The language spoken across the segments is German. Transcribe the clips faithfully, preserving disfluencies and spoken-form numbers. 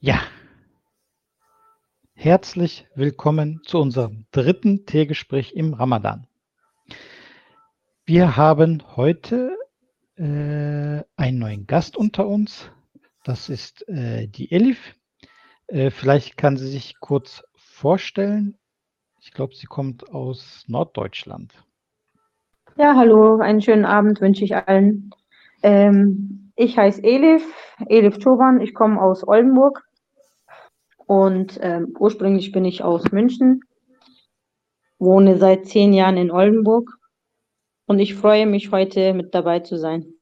Ja, herzlich willkommen zu unserem dritten Teegespräch im Ramadan. Wir haben heute äh, einen neuen Gast unter uns. Das ist äh, die Elif. Äh, vielleicht kann sie sich kurz vorstellen. Ich glaube, sie kommt aus Norddeutschland. Ja, hallo, einen schönen Abend wünsche ich allen. Ähm, ich heiße Elif, Elif Çoban, ich komme aus Oldenburg und ähm, ursprünglich bin ich aus München, wohne seit zehn Jahren in Oldenburg und ich freue mich, heute mit dabei zu sein.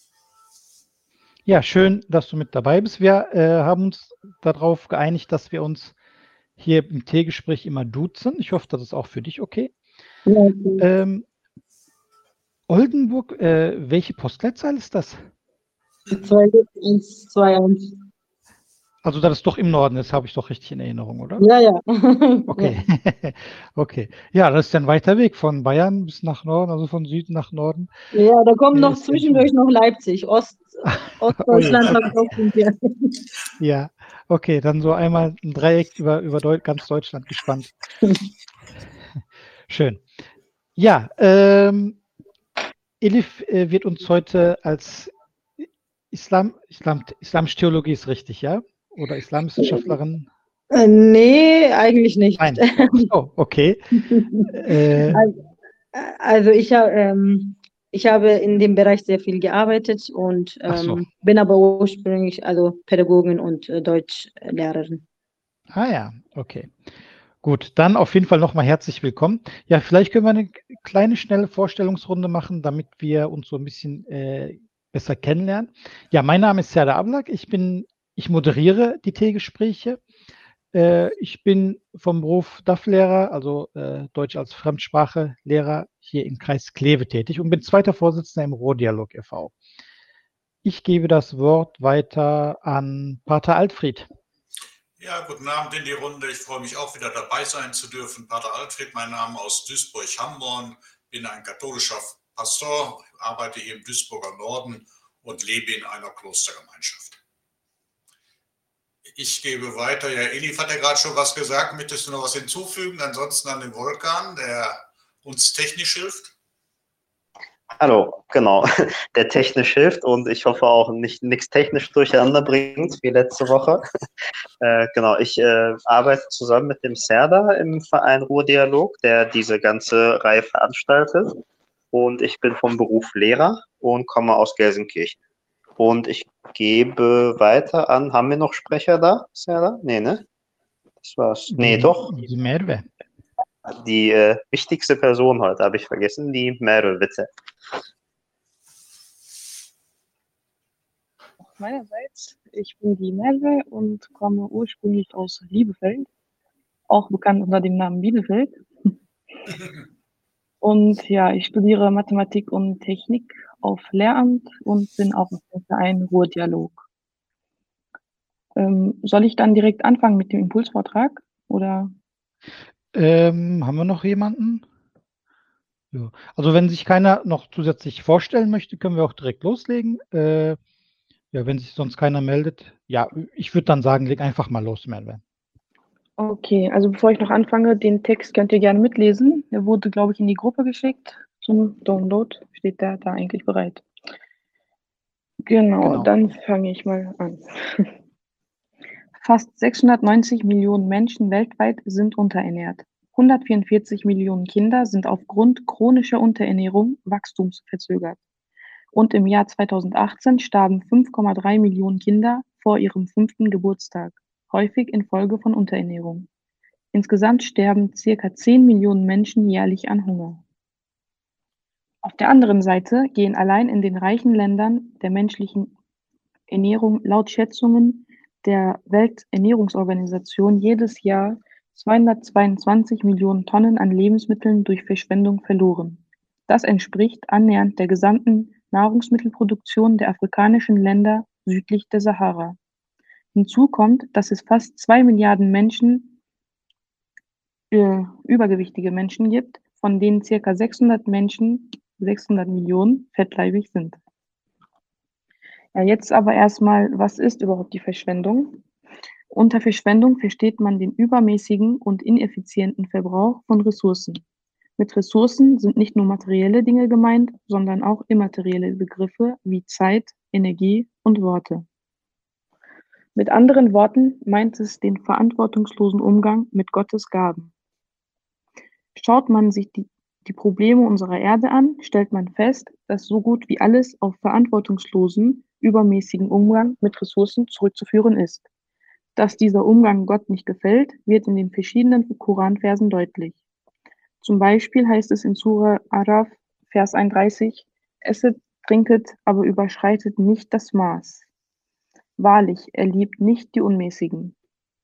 Ja, schön, dass du mit dabei bist. Wir äh, haben uns darauf geeinigt, dass wir uns hier im Teegespräch immer duzen. Ich hoffe, das ist auch für dich okay. Ja, okay. Ähm, Oldenburg, äh, welche Postleitzahl ist das? zwei sechs eins zwei eins. Also, das ist doch im Norden ist, habe ich doch richtig in Erinnerung, oder? Ja, ja. Ja. Okay. Okay. Ja, das ist ja ein weiter Weg von Bayern bis nach Norden, also von Süden nach Norden. Ja, da kommt Äh, noch ist ja nicht mehr. zwischendurch noch Leipzig. Ost, Oh je. Ostdeutschland habe ich auch schon hier. Ja, okay, dann so einmal ein Dreieck über, über Deu ganz Deutschland gespannt. Schön. Ja, ähm, Elif äh, wird uns heute als Islam, Islam, islamische Theologie ist richtig, ja? Oder Islamwissenschaftlerin? Äh, nee, eigentlich nicht. Nein. Ach so, okay. Äh, Also, Also ich, ha- ähm, ich habe in dem Bereich sehr viel gearbeitet und ach so. ähm, bin aber ursprünglich also Pädagogin und äh, Deutschlehrerin. Ah ja, okay. Gut, dann auf jeden Fall nochmal herzlich willkommen. Ja, vielleicht können wir eine kleine, schnelle Vorstellungsrunde machen, damit wir uns so ein bisschen äh, besser kennenlernen. Ja, mein Name ist Serdar Ablak. Ich bin, ich moderiere die Teegespräche. Äh, ich bin vom Beruf D A F-Lehrer, also äh, Deutsch als Fremdsprache Lehrer hier im Kreis Kleve tätig und bin zweiter Vorsitzender im Ruhrdialog e V. Ich gebe das Wort weiter an Pater Altfried. Ja, guten Abend in die Runde. Ich freue mich auch wieder dabei sein zu dürfen. Pater Altfried, mein Name aus Duisburg-Hamborn, bin ein katholischer Pastor, arbeite hier im Duisburger Norden und lebe in einer Klostergemeinschaft. Ich gebe weiter. Ja, Elif hat ja gerade schon was gesagt. Möchtest du noch was hinzufügen? Ansonsten an den Volkan, der uns technisch hilft. Hallo, genau, der technisch hilft und ich hoffe auch nicht nichts technisch durcheinander bringt wie letzte Woche. Äh, genau, ich äh, arbeite zusammen mit dem Serdar im Verein Ruhrdialog, der diese ganze Reihe veranstaltet. Und ich bin vom Beruf Lehrer und komme aus Gelsenkirchen. Und ich gebe weiter an, haben wir noch Sprecher da, Serdar? Nee, ne? Das war's. Nee, Die, doch. die Merve. Die äh, wichtigste Person heute habe ich vergessen, die Merve, bitte. Meinerseits, ich bin die Merve und komme ursprünglich aus Liebefeld, auch bekannt unter dem Namen Bielefeld. Und ja, ich studiere Mathematik und Technik auf Lehramt und bin auch im Verein Ruhrdialog. Ähm, soll ich dann direkt anfangen mit dem Impulsvortrag? Oder? Ähm, haben wir noch jemanden? Ja. Also wenn sich keiner noch zusätzlich vorstellen möchte, können wir auch direkt loslegen. Äh, ja, wenn sich sonst keiner meldet, ja, ich würde dann sagen, leg einfach mal los, Merve. Okay, also bevor ich noch anfange, den Text könnt ihr gerne mitlesen. Der wurde, glaube ich, in die Gruppe geschickt zum Download. Steht der da eigentlich bereit? Genau, Genau. dann fange ich mal an. Fast sechshundertneunzig Millionen Menschen weltweit sind unterernährt. hundertvierundvierzig Millionen Kinder sind aufgrund chronischer Unterernährung wachstumsverzögert. Und im Jahr zweitausendachtzehn starben fünf Komma drei Millionen Kinder vor ihrem fünften Geburtstag, häufig infolge von Unterernährung. Insgesamt sterben circa zehn Millionen Menschen jährlich an Hunger. Auf der anderen Seite gehen allein in den reichen Ländern der menschlichen Ernährung laut Schätzungen der Welternährungsorganisation jedes Jahr zweihundertzweiundzwanzig Millionen Tonnen an Lebensmitteln durch Verschwendung verloren. Das entspricht annähernd der gesamten Nahrungsmittelproduktion der afrikanischen Länder südlich der Sahara. Hinzu kommt, dass es fast zwei Milliarden Menschen, äh, übergewichtige Menschen gibt, von denen circa sechshundert Menschen, sechshundert Millionen fettleibig sind. Ja, jetzt aber erstmal, was ist überhaupt die Verschwendung? Unter Verschwendung versteht man den übermäßigen und ineffizienten Verbrauch von Ressourcen. Mit Ressourcen sind nicht nur materielle Dinge gemeint, sondern auch immaterielle Begriffe wie Zeit, Energie und Worte. Mit anderen Worten meint es den verantwortungslosen Umgang mit Gottes Gaben. Schaut man sich die, die Probleme unserer Erde an, stellt man fest, dass so gut wie alles auf verantwortungslosen, übermäßigen Umgang mit Ressourcen zurückzuführen ist. Dass dieser Umgang Gott nicht gefällt, wird in den verschiedenen Koranversen deutlich. Zum Beispiel heißt es in Sura Araf, Vers einunddreißig, esset, trinket, aber überschreitet nicht das Maß. Wahrlich, er liebt nicht die Unmäßigen.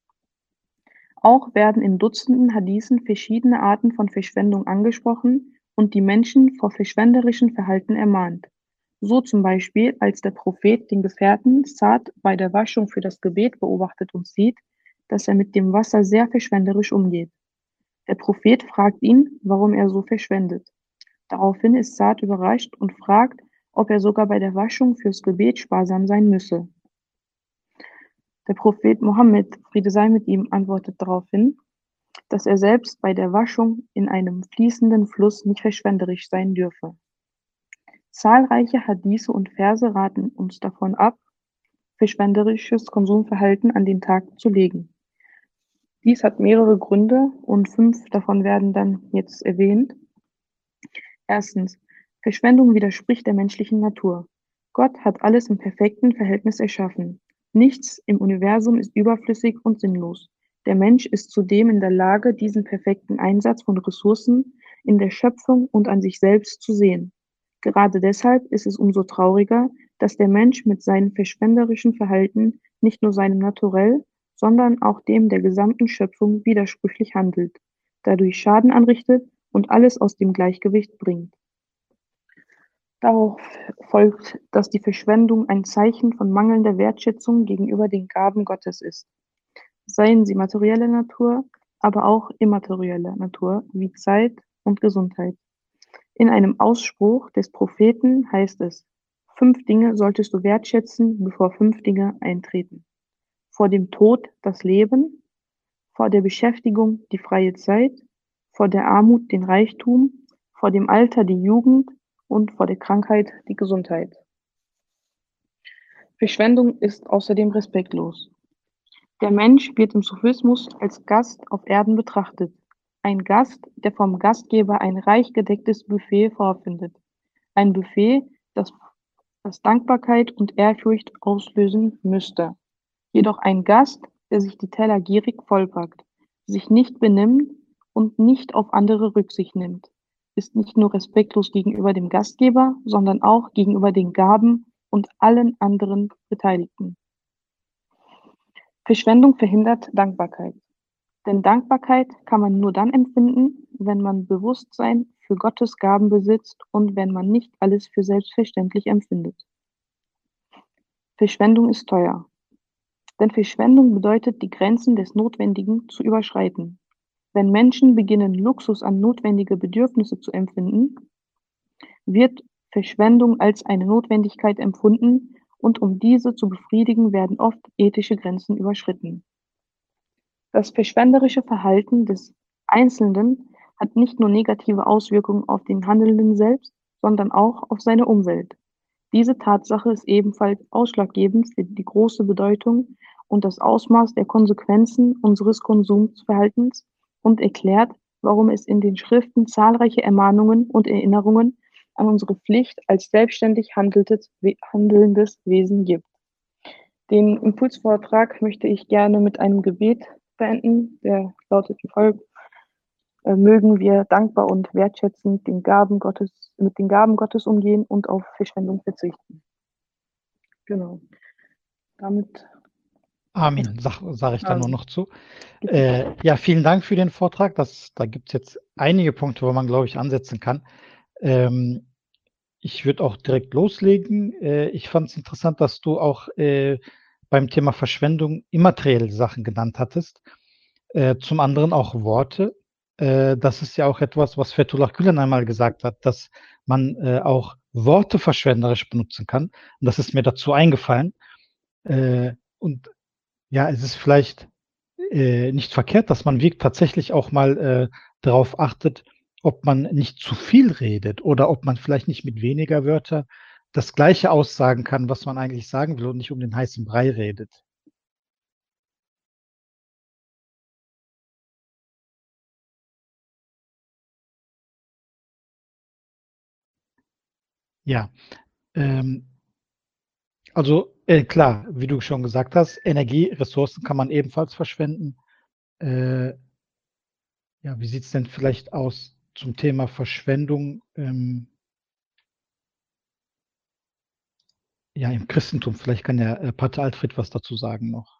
Auch werden in Dutzenden Hadithen verschiedene Arten von Verschwendung angesprochen und die Menschen vor verschwenderischen Verhalten ermahnt. So zum Beispiel, als der Prophet den Gefährten Sa'd bei der Waschung für das Gebet beobachtet und sieht, dass er mit dem Wasser sehr verschwenderisch umgeht. Der Prophet fragt ihn, warum er so verschwendet. Daraufhin ist Sa'd überrascht und fragt, ob er sogar bei der Waschung fürs Gebet sparsam sein müsse. Der Prophet Mohammed, Friede sei mit ihm, antwortet daraufhin, dass er selbst bei der Waschung in einem fließenden Fluss nicht verschwenderisch sein dürfe. Zahlreiche Hadithe und Verse raten uns davon ab, verschwenderisches Konsumverhalten an den Tag zu legen. Dies hat mehrere Gründe und fünf davon werden dann jetzt erwähnt. Erstens, Verschwendung widerspricht der menschlichen Natur. Gott hat alles im perfekten Verhältnis erschaffen. Nichts im Universum ist überflüssig und sinnlos. Der Mensch ist zudem in der Lage, diesen perfekten Einsatz von Ressourcen in der Schöpfung und an sich selbst zu sehen. Gerade deshalb ist es umso trauriger, dass der Mensch mit seinem verschwenderischen Verhalten nicht nur seinem Naturell, sondern auch dem der gesamten Schöpfung widersprüchlich handelt, dadurch Schaden anrichtet und alles aus dem Gleichgewicht bringt. Darauf folgt, dass die Verschwendung ein Zeichen von mangelnder Wertschätzung gegenüber den Gaben Gottes ist. Seien sie materieller Natur, aber auch immaterieller Natur, wie Zeit und Gesundheit. In einem Ausspruch des Propheten heißt es, fünf Dinge solltest du wertschätzen, bevor fünf Dinge eintreten. Vor dem Tod das Leben, vor der Beschäftigung die freie Zeit, vor der Armut den Reichtum, vor dem Alter die Jugend und vor der Krankheit die Gesundheit. Verschwendung ist außerdem respektlos. Der Mensch wird im Sufismus als Gast auf Erden betrachtet. Ein Gast, der vom Gastgeber ein reich gedecktes Buffet vorfindet. Ein Buffet, das, das Dankbarkeit und Ehrfurcht auslösen müsste. Jedoch ein Gast, der sich die Teller gierig vollpackt, sich nicht benimmt und nicht auf andere Rücksicht nimmt, ist nicht nur respektlos gegenüber dem Gastgeber, sondern auch gegenüber den Gaben und allen anderen Beteiligten. Verschwendung verhindert Dankbarkeit. Denn Dankbarkeit kann man nur dann empfinden, wenn man Bewusstsein für Gottes Gaben besitzt und wenn man nicht alles für selbstverständlich empfindet. Verschwendung ist teuer. Denn Verschwendung bedeutet, die Grenzen des Notwendigen zu überschreiten. Wenn Menschen beginnen, Luxus an notwendige Bedürfnisse zu empfinden, wird Verschwendung als eine Notwendigkeit empfunden und um diese zu befriedigen, werden oft ethische Grenzen überschritten. Das verschwenderische Verhalten des Einzelnen hat nicht nur negative Auswirkungen auf den Handelnden selbst, sondern auch auf seine Umwelt. Diese Tatsache ist ebenfalls ausschlaggebend für die große Bedeutung und das Ausmaß der Konsequenzen unseres Konsumverhaltens und erklärt, warum es in den Schriften zahlreiche Ermahnungen und Erinnerungen an unsere Pflicht als selbstständig handelndes Wesen gibt. Den Impulsvortrag möchte ich gerne mit einem Gebet beenden, der lautet wie folgt: äh, Mögen wir dankbar und wertschätzend den Gaben Gottes, mit den Gaben Gottes umgehen und auf Verschwendung verzichten. Genau. Damit. Amen, sage sag ich dann nur noch zu. Äh, ja, vielen Dank für den Vortrag. Das, da gibt es jetzt einige Punkte, wo man, glaube ich, ansetzen kann. Ähm, ich würde auch direkt loslegen. Äh, ich fand es interessant, dass du auch äh, beim Thema Verschwendung immaterielle Sachen genannt hattest. Äh, zum anderen auch Worte. Äh, das ist ja auch etwas, was Fethullah Gülen einmal gesagt hat, dass man äh, auch Worte verschwenderisch benutzen kann. Und das ist mir dazu eingefallen. Äh, und Ja, es ist vielleicht äh, nicht verkehrt, dass man wirklich tatsächlich auch mal äh, darauf achtet, ob man nicht zu viel redet oder ob man vielleicht nicht mit weniger Wörter das Gleiche aussagen kann, was man eigentlich sagen will und nicht um den heißen Brei redet. Ja, ähm, also äh, klar, wie du schon gesagt hast, Energie, Ressourcen kann man ebenfalls verschwenden. Äh, ja, wie sieht es denn vielleicht aus zum Thema Verschwendung? Ähm, ja, im Christentum, vielleicht kann der äh, Pater Alfred was dazu sagen noch.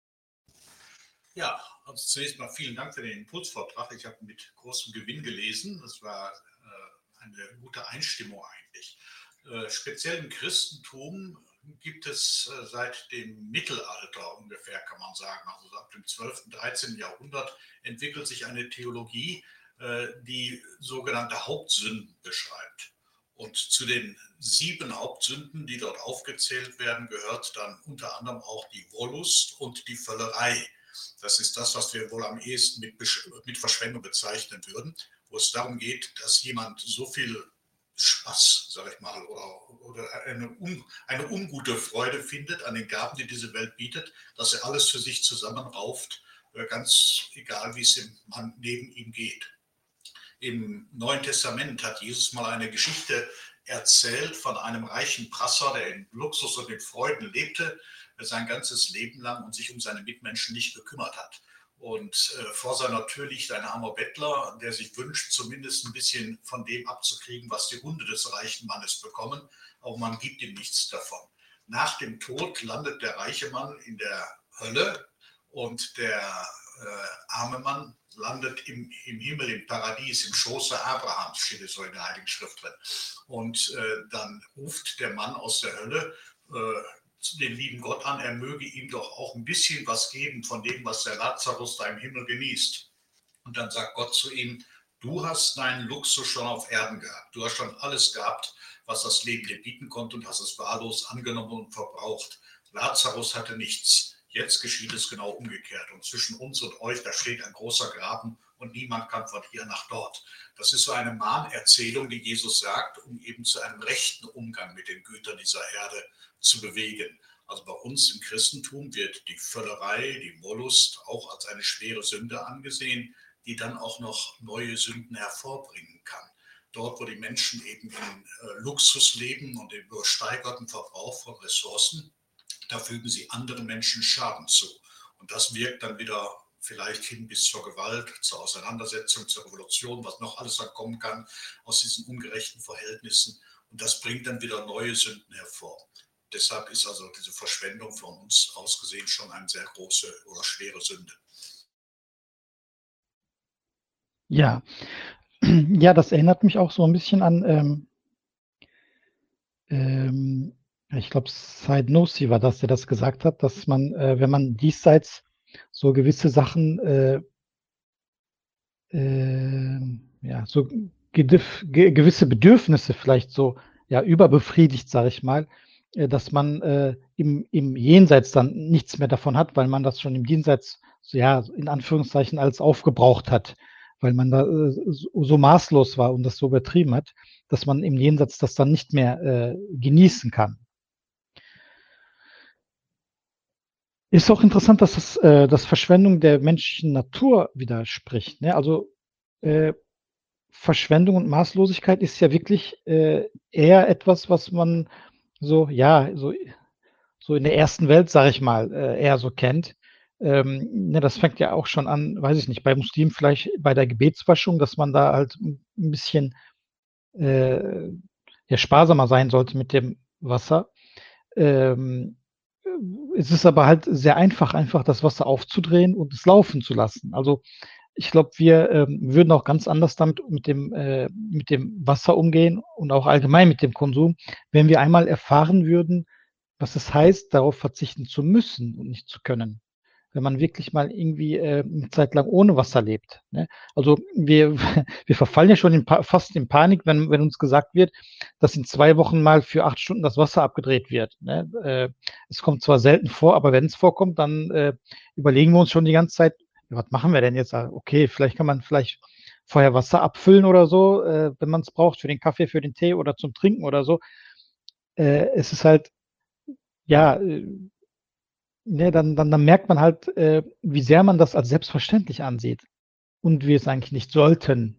Ja, also zunächst mal vielen Dank für den Impulsvortrag. Ich habe mit großem Gewinn gelesen. Das war äh, eine gute Einstimmung eigentlich. Äh, speziell im Christentum gibt es äh, seit dem Mittelalter ungefähr, kann man sagen, also ab dem zwölften, dreizehnten Jahrhundert entwickelt sich eine Theologie, äh, die sogenannte Hauptsünden beschreibt. Und zu den sieben Hauptsünden, die dort aufgezählt werden, gehört dann unter anderem auch die Wollust und die Völlerei. Das ist das, was wir wohl am ehesten mit, mit Verschwendung bezeichnen würden, wo es darum geht, dass jemand so viel Spaß, sage ich mal, oder, oder eine, un, eine ungute Freude findet an den Gaben, die diese Welt bietet, dass er alles für sich zusammenrauft, ganz egal, wie es dem Mann neben ihm geht. Im Neuen Testament hat Jesus mal eine Geschichte erzählt von einem reichen Prasser, der in Luxus und in Freuden lebte, sein ganzes Leben lang und sich um seine Mitmenschen nicht gekümmert hat. Und äh, vor seiner Tür liegt ein armer Bettler, der sich wünscht, zumindest ein bisschen von dem abzukriegen, was die Hunde des reichen Mannes bekommen, aber man gibt ihm nichts davon. Nach dem Tod landet der reiche Mann in der Hölle und der äh, arme Mann landet im, im Himmel, im Paradies, im Schoße Abrahams, steht es so in der Heiligen Schrift drin. Und äh, dann ruft der Mann aus der Hölle äh, den lieben Gott an, er möge ihm doch auch ein bisschen was geben von dem, was der Lazarus da im Himmel genießt. Und dann sagt Gott zu ihm, du hast deinen Luxus schon auf Erden gehabt. Du hast schon alles gehabt, was das Leben dir bieten konnte und hast es wahllos angenommen und verbraucht. Lazarus hatte nichts. Jetzt geschieht es genau umgekehrt. Und zwischen uns und euch, da steht ein großer Graben und niemand kann von hier nach dort. Das ist so eine Mahnerzählung, die Jesus sagt, um eben zu einem rechten Umgang mit den Gütern dieser Erde zu bewegen. Also bei uns im Christentum wird die Völlerei, die Wollust auch als eine schwere Sünde angesehen, die dann auch noch neue Sünden hervorbringen kann. Dort, wo die Menschen eben in äh, Luxus leben und im übersteigerten Verbrauch von Ressourcen, da fügen sie anderen Menschen Schaden zu. Und das wirkt dann wieder vielleicht hin bis zur Gewalt, zur Auseinandersetzung, zur Revolution, was noch alles dann kommen kann aus diesen ungerechten Verhältnissen. Und das bringt dann wieder neue Sünden hervor. Deshalb ist also diese Verschwendung von uns aus gesehen schon eine sehr große oder schwere Sünde. Ja, ja, das erinnert mich auch so ein bisschen an, ähm, ähm, ich glaube, Said Nursi war das, der das gesagt hat, dass man, äh, wenn man diesseits so gewisse Sachen, äh, äh, ja, so gedif, ge, gewisse Bedürfnisse vielleicht so ja, überbefriedigt, sage ich mal, äh, dass man äh, im, im Jenseits dann nichts mehr davon hat, weil man das schon im Jenseits, so, ja, in Anführungszeichen alles aufgebraucht hat, weil man da äh, so, so maßlos war und das so übertrieben hat, dass man im Jenseits das dann nicht mehr äh, genießen kann. Ist auch interessant, dass das, äh, das Verschwendung der menschlichen Natur widerspricht. Ne? Also äh, Verschwendung und Maßlosigkeit ist ja wirklich äh, eher etwas, was man so, ja, so, so in der ersten Welt, sage ich mal, äh, eher so kennt. Ähm, ne, das fängt ja auch schon an, weiß ich nicht, bei Muslimen vielleicht bei der Gebetswaschung, dass man da halt ein bisschen äh, ja, sparsamer sein sollte mit dem Wasser. Ähm, es ist aber halt sehr einfach, einfach das Wasser aufzudrehen und es laufen zu lassen. Also ich glaube, wir ähm, würden auch ganz anders damit mit dem, äh, mit dem Wasser umgehen und auch allgemein mit dem Konsum, wenn wir einmal erfahren würden, was es heißt, darauf verzichten zu müssen und nicht zu können. wenn man wirklich mal irgendwie äh, eine Zeit lang ohne Wasser lebt. Ne? Also wir, wir verfallen ja schon in, fast in Panik, wenn, wenn uns gesagt wird, dass in zwei Wochen mal für acht Stunden das Wasser abgedreht wird. Ne? Äh, es kommt zwar selten vor, aber wenn es vorkommt, dann äh, überlegen wir uns schon die ganze Zeit, was machen wir denn jetzt? Okay, vielleicht kann man vielleicht vorher Wasser abfüllen oder so, äh, wenn man es braucht, für den Kaffee, für den Tee oder zum Trinken oder so. Äh, es ist halt, ja, äh, ne, dann, dann, dann merkt man halt, äh, wie sehr man das als selbstverständlich ansieht und wir es eigentlich nicht sollten.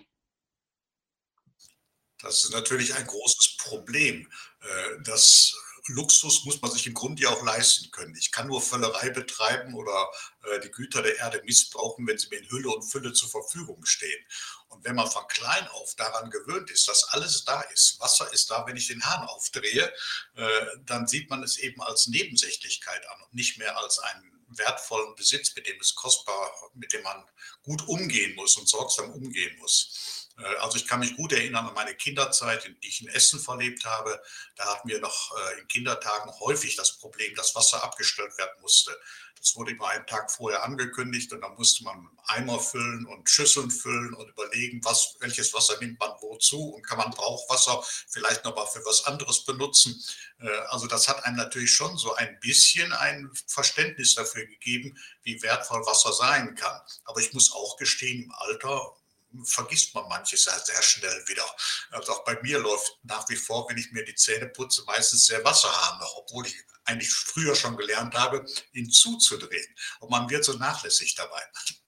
Das ist natürlich ein großes Problem. Das Luxus muss man sich im Grunde ja auch leisten können. Ich kann nur Völlerei betreiben oder die Güter der Erde missbrauchen, wenn sie mir in Hülle und Fülle zur Verfügung stehen. Und wenn man von klein auf daran gewöhnt ist, dass alles da ist, Wasser ist da, wenn ich den Hahn aufdrehe, dann sieht man es eben als Nebensächlichkeit an und nicht mehr als einen wertvollen Besitz, mit dem es kostbar, mit dem man gut umgehen muss und sorgsam umgehen muss. Also ich kann mich gut erinnern an meine Kinderzeit, die ich in Essen verlebt habe. Da hatten wir noch in Kindertagen häufig das Problem, dass Wasser abgestellt werden musste. Das wurde immer einen Tag vorher angekündigt und dann musste man Eimer füllen und Schüsseln füllen und überlegen, was, welches Wasser nimmt man wozu und kann man Brauchwasser vielleicht noch mal für was anderes benutzen. Also das hat einem natürlich schon so ein bisschen ein Verständnis dafür gegeben, wie wertvoll Wasser sein kann. Aber ich muss auch gestehen, im Alter vergisst man manches sehr, sehr schnell wieder. Also auch bei mir läuft nach wie vor, wenn ich mir die Zähne putze, meistens der Wasserhahn noch, obwohl ich eigentlich früher schon gelernt habe, ihn zuzudrehen. Und man wird so nachlässig dabei.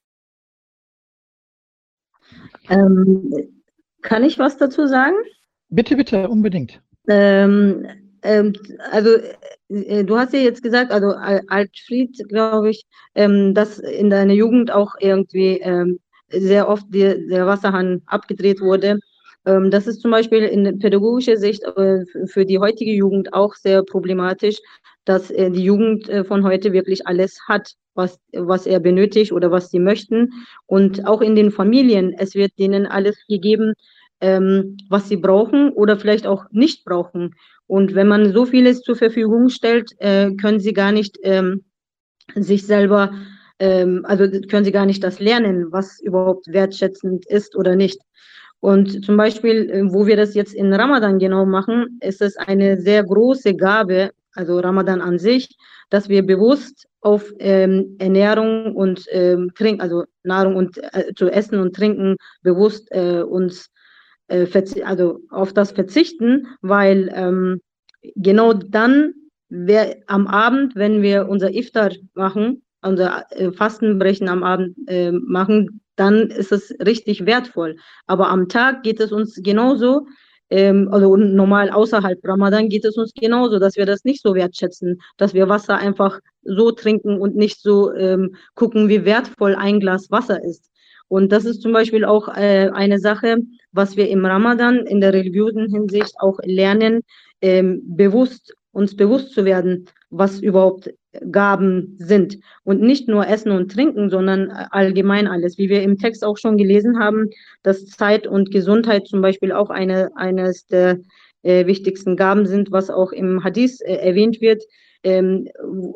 Ähm, kann ich was dazu sagen? Bitte, bitte, unbedingt. Ähm, ähm, also äh, du hast ja jetzt gesagt, also Altfried, glaube ich, ähm, dass in deiner Jugend auch irgendwie ähm, sehr oft die, der Wasserhahn abgedreht wurde. Ähm, das ist zum Beispiel in pädagogischer Sicht äh, für die heutige Jugend auch sehr problematisch, dass äh, die Jugend äh, von heute wirklich alles hat, was, was er benötigt oder was sie möchten. Und auch in den Familien, es wird denen alles gegeben, ähm, was sie brauchen oder vielleicht auch nicht brauchen. Und wenn man so vieles zur Verfügung stellt, äh, können sie gar nicht ähm, sich selber also können sie gar nicht das lernen, was überhaupt wertschätzend ist oder nicht. Und zum Beispiel, wo wir das jetzt in Ramadan genau machen, ist es eine sehr große Gabe, also Ramadan an sich, dass wir bewusst auf ähm, Ernährung und ähm, Trinken, also Nahrung und äh, zu essen und trinken, bewusst äh, uns äh, also auf das verzichten, weil ähm, genau dann, wer, am Abend, wenn wir unser Iftar machen, unser äh, Fastenbrechen am Abend äh, machen, dann ist es richtig wertvoll. Aber am Tag geht es uns genauso, ähm, also normal außerhalb Ramadan geht es uns genauso, dass wir das nicht so wertschätzen, dass wir Wasser einfach so trinken und nicht so ähm, gucken, wie wertvoll ein Glas Wasser ist. Und das ist zum Beispiel auch äh, eine Sache, was wir im Ramadan in der religiösen Hinsicht auch lernen, ähm, bewusst, uns bewusst zu werden, was überhaupt Gaben sind. Und nicht nur Essen und Trinken, sondern allgemein alles. Wie wir im Text auch schon gelesen haben, dass Zeit und Gesundheit zum Beispiel auch eine, eines der äh, wichtigsten Gaben sind, was auch im Hadith äh, erwähnt wird, ähm,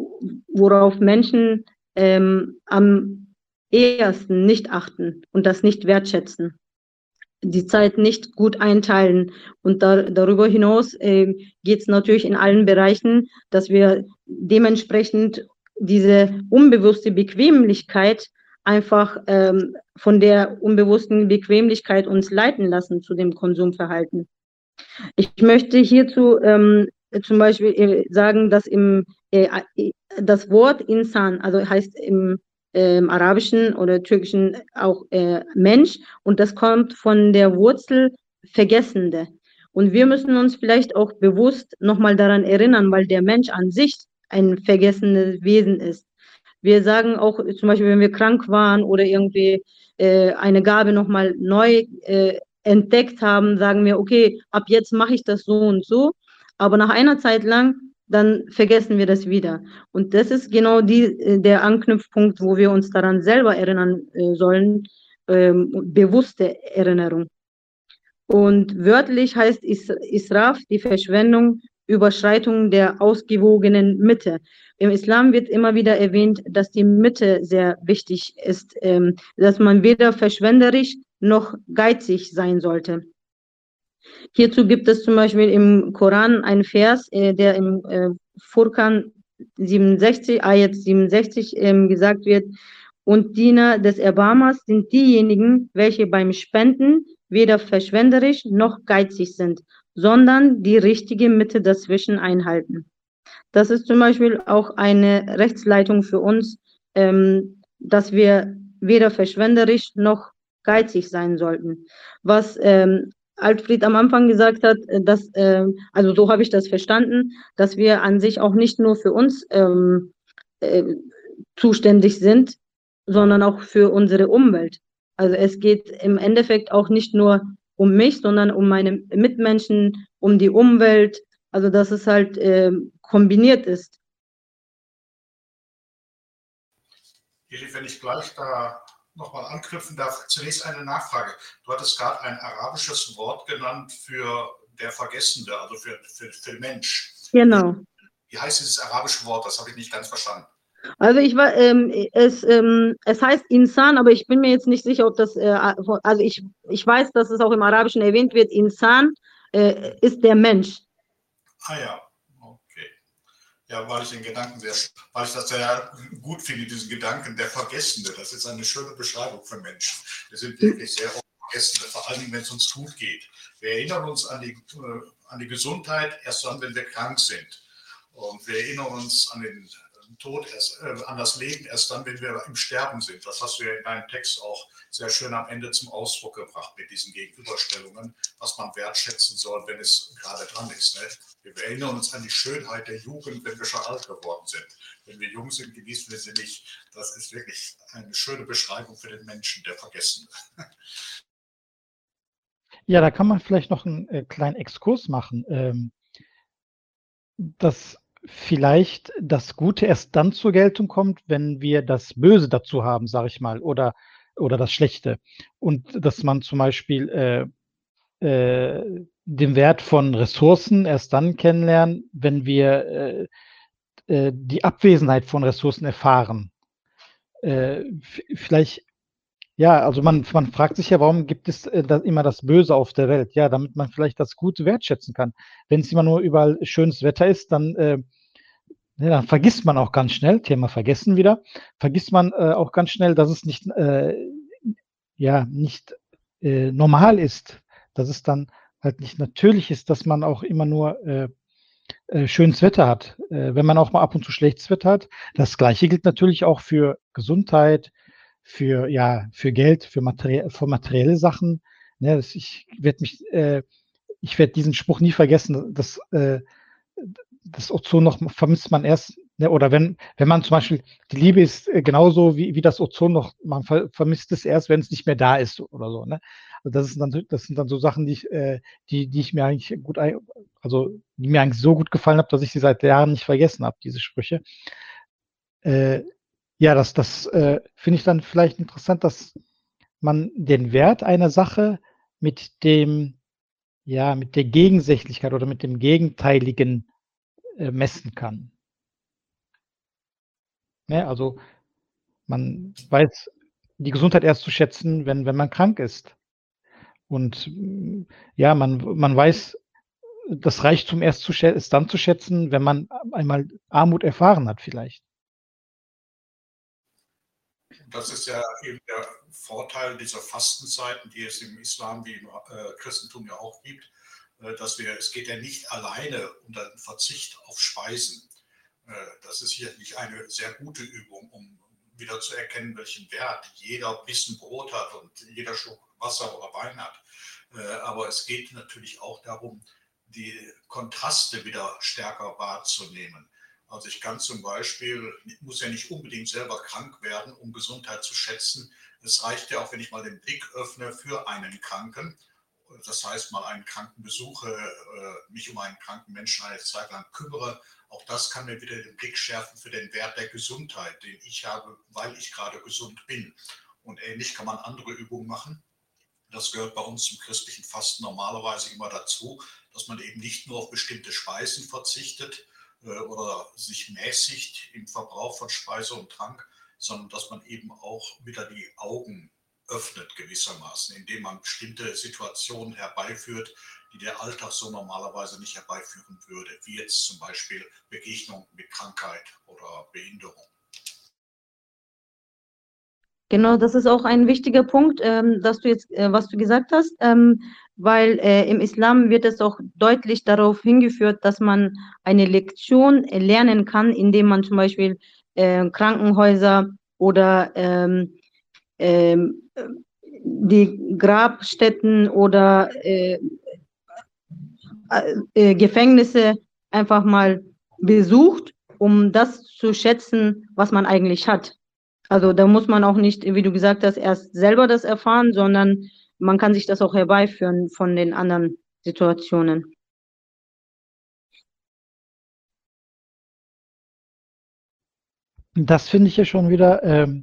worauf Menschen ähm, am ehesten nicht achten und das nicht wertschätzen. Die Zeit nicht gut einteilen. Und da, darüber hinaus äh, geht es natürlich in allen Bereichen, dass wir dementsprechend diese unbewusste Bequemlichkeit einfach ähm, von der unbewussten Bequemlichkeit uns leiten lassen zu dem Konsumverhalten. Ich möchte hierzu ähm, zum Beispiel äh, sagen, dass im, äh, das Wort Insan, also heißt im im Arabischen oder Türkischen auch äh, Mensch und das kommt von der Wurzel Vergessende. Und wir müssen uns vielleicht auch bewusst nochmal daran erinnern, weil der Mensch an sich ein vergessenes Wesen ist. Wir sagen auch zum Beispiel, wenn wir krank waren oder irgendwie äh, eine Gabe nochmal neu äh, entdeckt haben, sagen wir, okay, ab jetzt mache ich das so und so, aber nach einer Zeit lang dann vergessen wir das wieder. Und das ist genau die, der Anknüpfpunkt, wo wir uns daran selber erinnern äh, sollen, ähm, bewusste Erinnerung. Und wörtlich heißt Is Israf die Verschwendung Überschreitung der ausgewogenen Mitte. Im Islam wird immer wieder erwähnt, dass die Mitte sehr wichtig ist, ähm, dass man weder verschwenderisch noch geizig sein sollte. Hierzu gibt es zum Beispiel im Koran einen Vers, äh, der im äh, Furqan siebenundsechzig, Ayat siebenundsechzig ähm, gesagt wird, und Diener des Erbarmers sind diejenigen, welche beim Spenden weder verschwenderisch noch geizig sind, sondern die richtige Mitte dazwischen einhalten. Das ist zum Beispiel auch eine Rechtsleitung für uns, ähm, dass wir weder verschwenderisch noch geizig sein sollten. Was ähm, Alfred am Anfang gesagt hat, dass, äh, also so habe ich das verstanden, dass wir an sich auch nicht nur für uns ähm, äh, zuständig sind, sondern auch für unsere Umwelt. Also es geht im Endeffekt auch nicht nur um mich, sondern um meine Mitmenschen, um die Umwelt, also dass es halt äh, kombiniert ist. Elif, wenn ich gleich da nochmal anknüpfen darf, zunächst eine Nachfrage. Du hattest gerade ein arabisches Wort genannt für der Vergessende, also für, für, für den Mensch. Genau. Wie heißt dieses arabische Wort? Das habe ich nicht ganz verstanden. Also ich war, ähm, es, ähm, es heißt Insan, aber ich bin mir jetzt nicht sicher, ob das, äh, also ich, ich weiß, dass es auch im Arabischen erwähnt wird, Insan äh, ist der Mensch. Ah ja, okay. Ja, weil ich den Gedanken sehr, weil ich das sehr gut finde, diesen Gedanken der Vergessene. Das ist eine schöne Beschreibung für Menschen. Wir sind wirklich sehr oft Vergessene, vor allem wenn es uns gut geht. Wir erinnern uns an die, äh, an die Gesundheit erst dann, wenn wir krank sind. Und wir erinnern uns an den Tod, erst, äh, an das Leben erst dann, wenn wir im Sterben sind. Das hast du ja in deinem Text auch sehr schön am Ende zum Ausdruck gebracht mit diesen Gegenüberstellungen, was man wertschätzen soll, wenn es gerade dran ist. Ne? Wir erinnern uns an die Schönheit der Jugend, wenn wir schon alt geworden sind. Wenn wir jung sind, genießen wir sie nicht. Das ist wirklich eine schöne Beschreibung für den Menschen, der Vergessene. Ja, da kann man vielleicht noch einen äh, kleinen Exkurs machen. Ähm, dass vielleicht das Gute erst dann zur Geltung kommt, wenn wir das Böse dazu haben, sage ich mal, oder, oder das Schlechte. Und dass man zum Beispiel äh, äh, den Wert von Ressourcen erst dann kennenlernen, wenn wir äh, äh, die Abwesenheit von Ressourcen erfahren. Äh, vielleicht, ja, also man, man fragt sich ja, warum gibt es äh, da immer das Böse auf der Welt? Ja, damit man vielleicht das Gute wertschätzen kann. Wenn es immer nur überall schönes Wetter ist, dann äh, ja, dann vergisst man auch ganz schnell, Thema vergessen wieder, vergisst man äh, auch ganz schnell, dass es nicht, äh, ja, nicht äh, normal ist, dass es dann halt nicht natürlich ist, dass man auch immer nur äh, äh, schönes Wetter hat. Äh, wenn man auch mal ab und zu schlechtes Wetter hat. Das Gleiche gilt natürlich auch für Gesundheit, für, ja, für Geld, für, materie für materielle Sachen. Ne, das, ich werde mich, äh, ich werde diesen Spruch nie vergessen, dass äh, das Ozon noch vermisst man erst, ne, oder wenn, wenn man zum Beispiel, die Liebe ist äh, genauso wie, wie das Ozon noch, man ver, vermisst es erst, wenn es nicht mehr da ist oder so. Ne? Also das, ist dann, das sind dann so Sachen, die ich, äh, die, die ich mir eigentlich gut, also die mir eigentlich so gut gefallen haben, dass ich sie seit Jahren nicht vergessen habe, diese Sprüche. Äh, ja, das, das äh, finde ich dann vielleicht interessant, dass man den Wert einer Sache mit dem, ja, mit der Gegensätzlichkeit oder mit dem Gegenteiligen äh, messen kann. Ne? Also man weiß die Gesundheit erst zu schätzen, wenn, wenn man krank ist. Und ja, man, man weiß, das Reichtum erst zu ist dann zu schätzen, wenn man einmal Armut erfahren hat vielleicht. Das ist ja eben der Vorteil dieser Fastenzeiten, die es im Islam wie im äh, Christentum ja auch gibt, äh, dass wir, es geht ja nicht alleine um den Verzicht auf Speisen. Äh, das ist hier nicht eine sehr gute Übung, um wieder zu erkennen, welchen Wert jeder Bissen Brot hat und jeder Schluck Wasser oder Wein hat. Äh, aber es geht natürlich auch darum, die Kontraste wieder stärker wahrzunehmen. Also ich kann zum Beispiel, ich muss ja nicht unbedingt selber krank werden, um Gesundheit zu schätzen. Es reicht ja auch, wenn ich mal den Blick öffne für einen Kranken. Das heißt, mal einen Kranken besuche, mich um einen kranken Menschen eine Zeit lang kümmere. Auch das kann mir wieder den Blick schärfen für den Wert der Gesundheit, den ich habe, weil ich gerade gesund bin. Und ähnlich kann man andere Übungen machen. Das gehört bei uns zum christlichen Fasten normalerweise immer dazu, dass man eben nicht nur auf bestimmte Speisen verzichtet äh, oder sich mäßigt im Verbrauch von Speise und Trank, sondern dass man eben auch wieder die Augen öffnet gewissermaßen, indem man bestimmte Situationen herbeiführt, die der Alltag so normalerweise nicht herbeiführen würde, wie jetzt zum Beispiel Begegnung mit Krankheit oder Behinderung. Genau, das ist auch ein wichtiger Punkt, ähm, dass du jetzt, äh, was du gesagt hast, ähm, weil äh, im Islam wird es auch deutlich darauf hingeführt, dass man eine Lektion äh, lernen kann, indem man zum Beispiel äh, Krankenhäuser oder ähm, ähm, die Grabstätten oder äh, äh, Gefängnisse einfach mal besucht, um das zu schätzen, was man eigentlich hat. Also da muss man auch nicht, wie du gesagt hast, erst selber das erfahren, sondern man kann sich das auch herbeiführen von den anderen Situationen. Das finde ich ja schon wieder, ähm,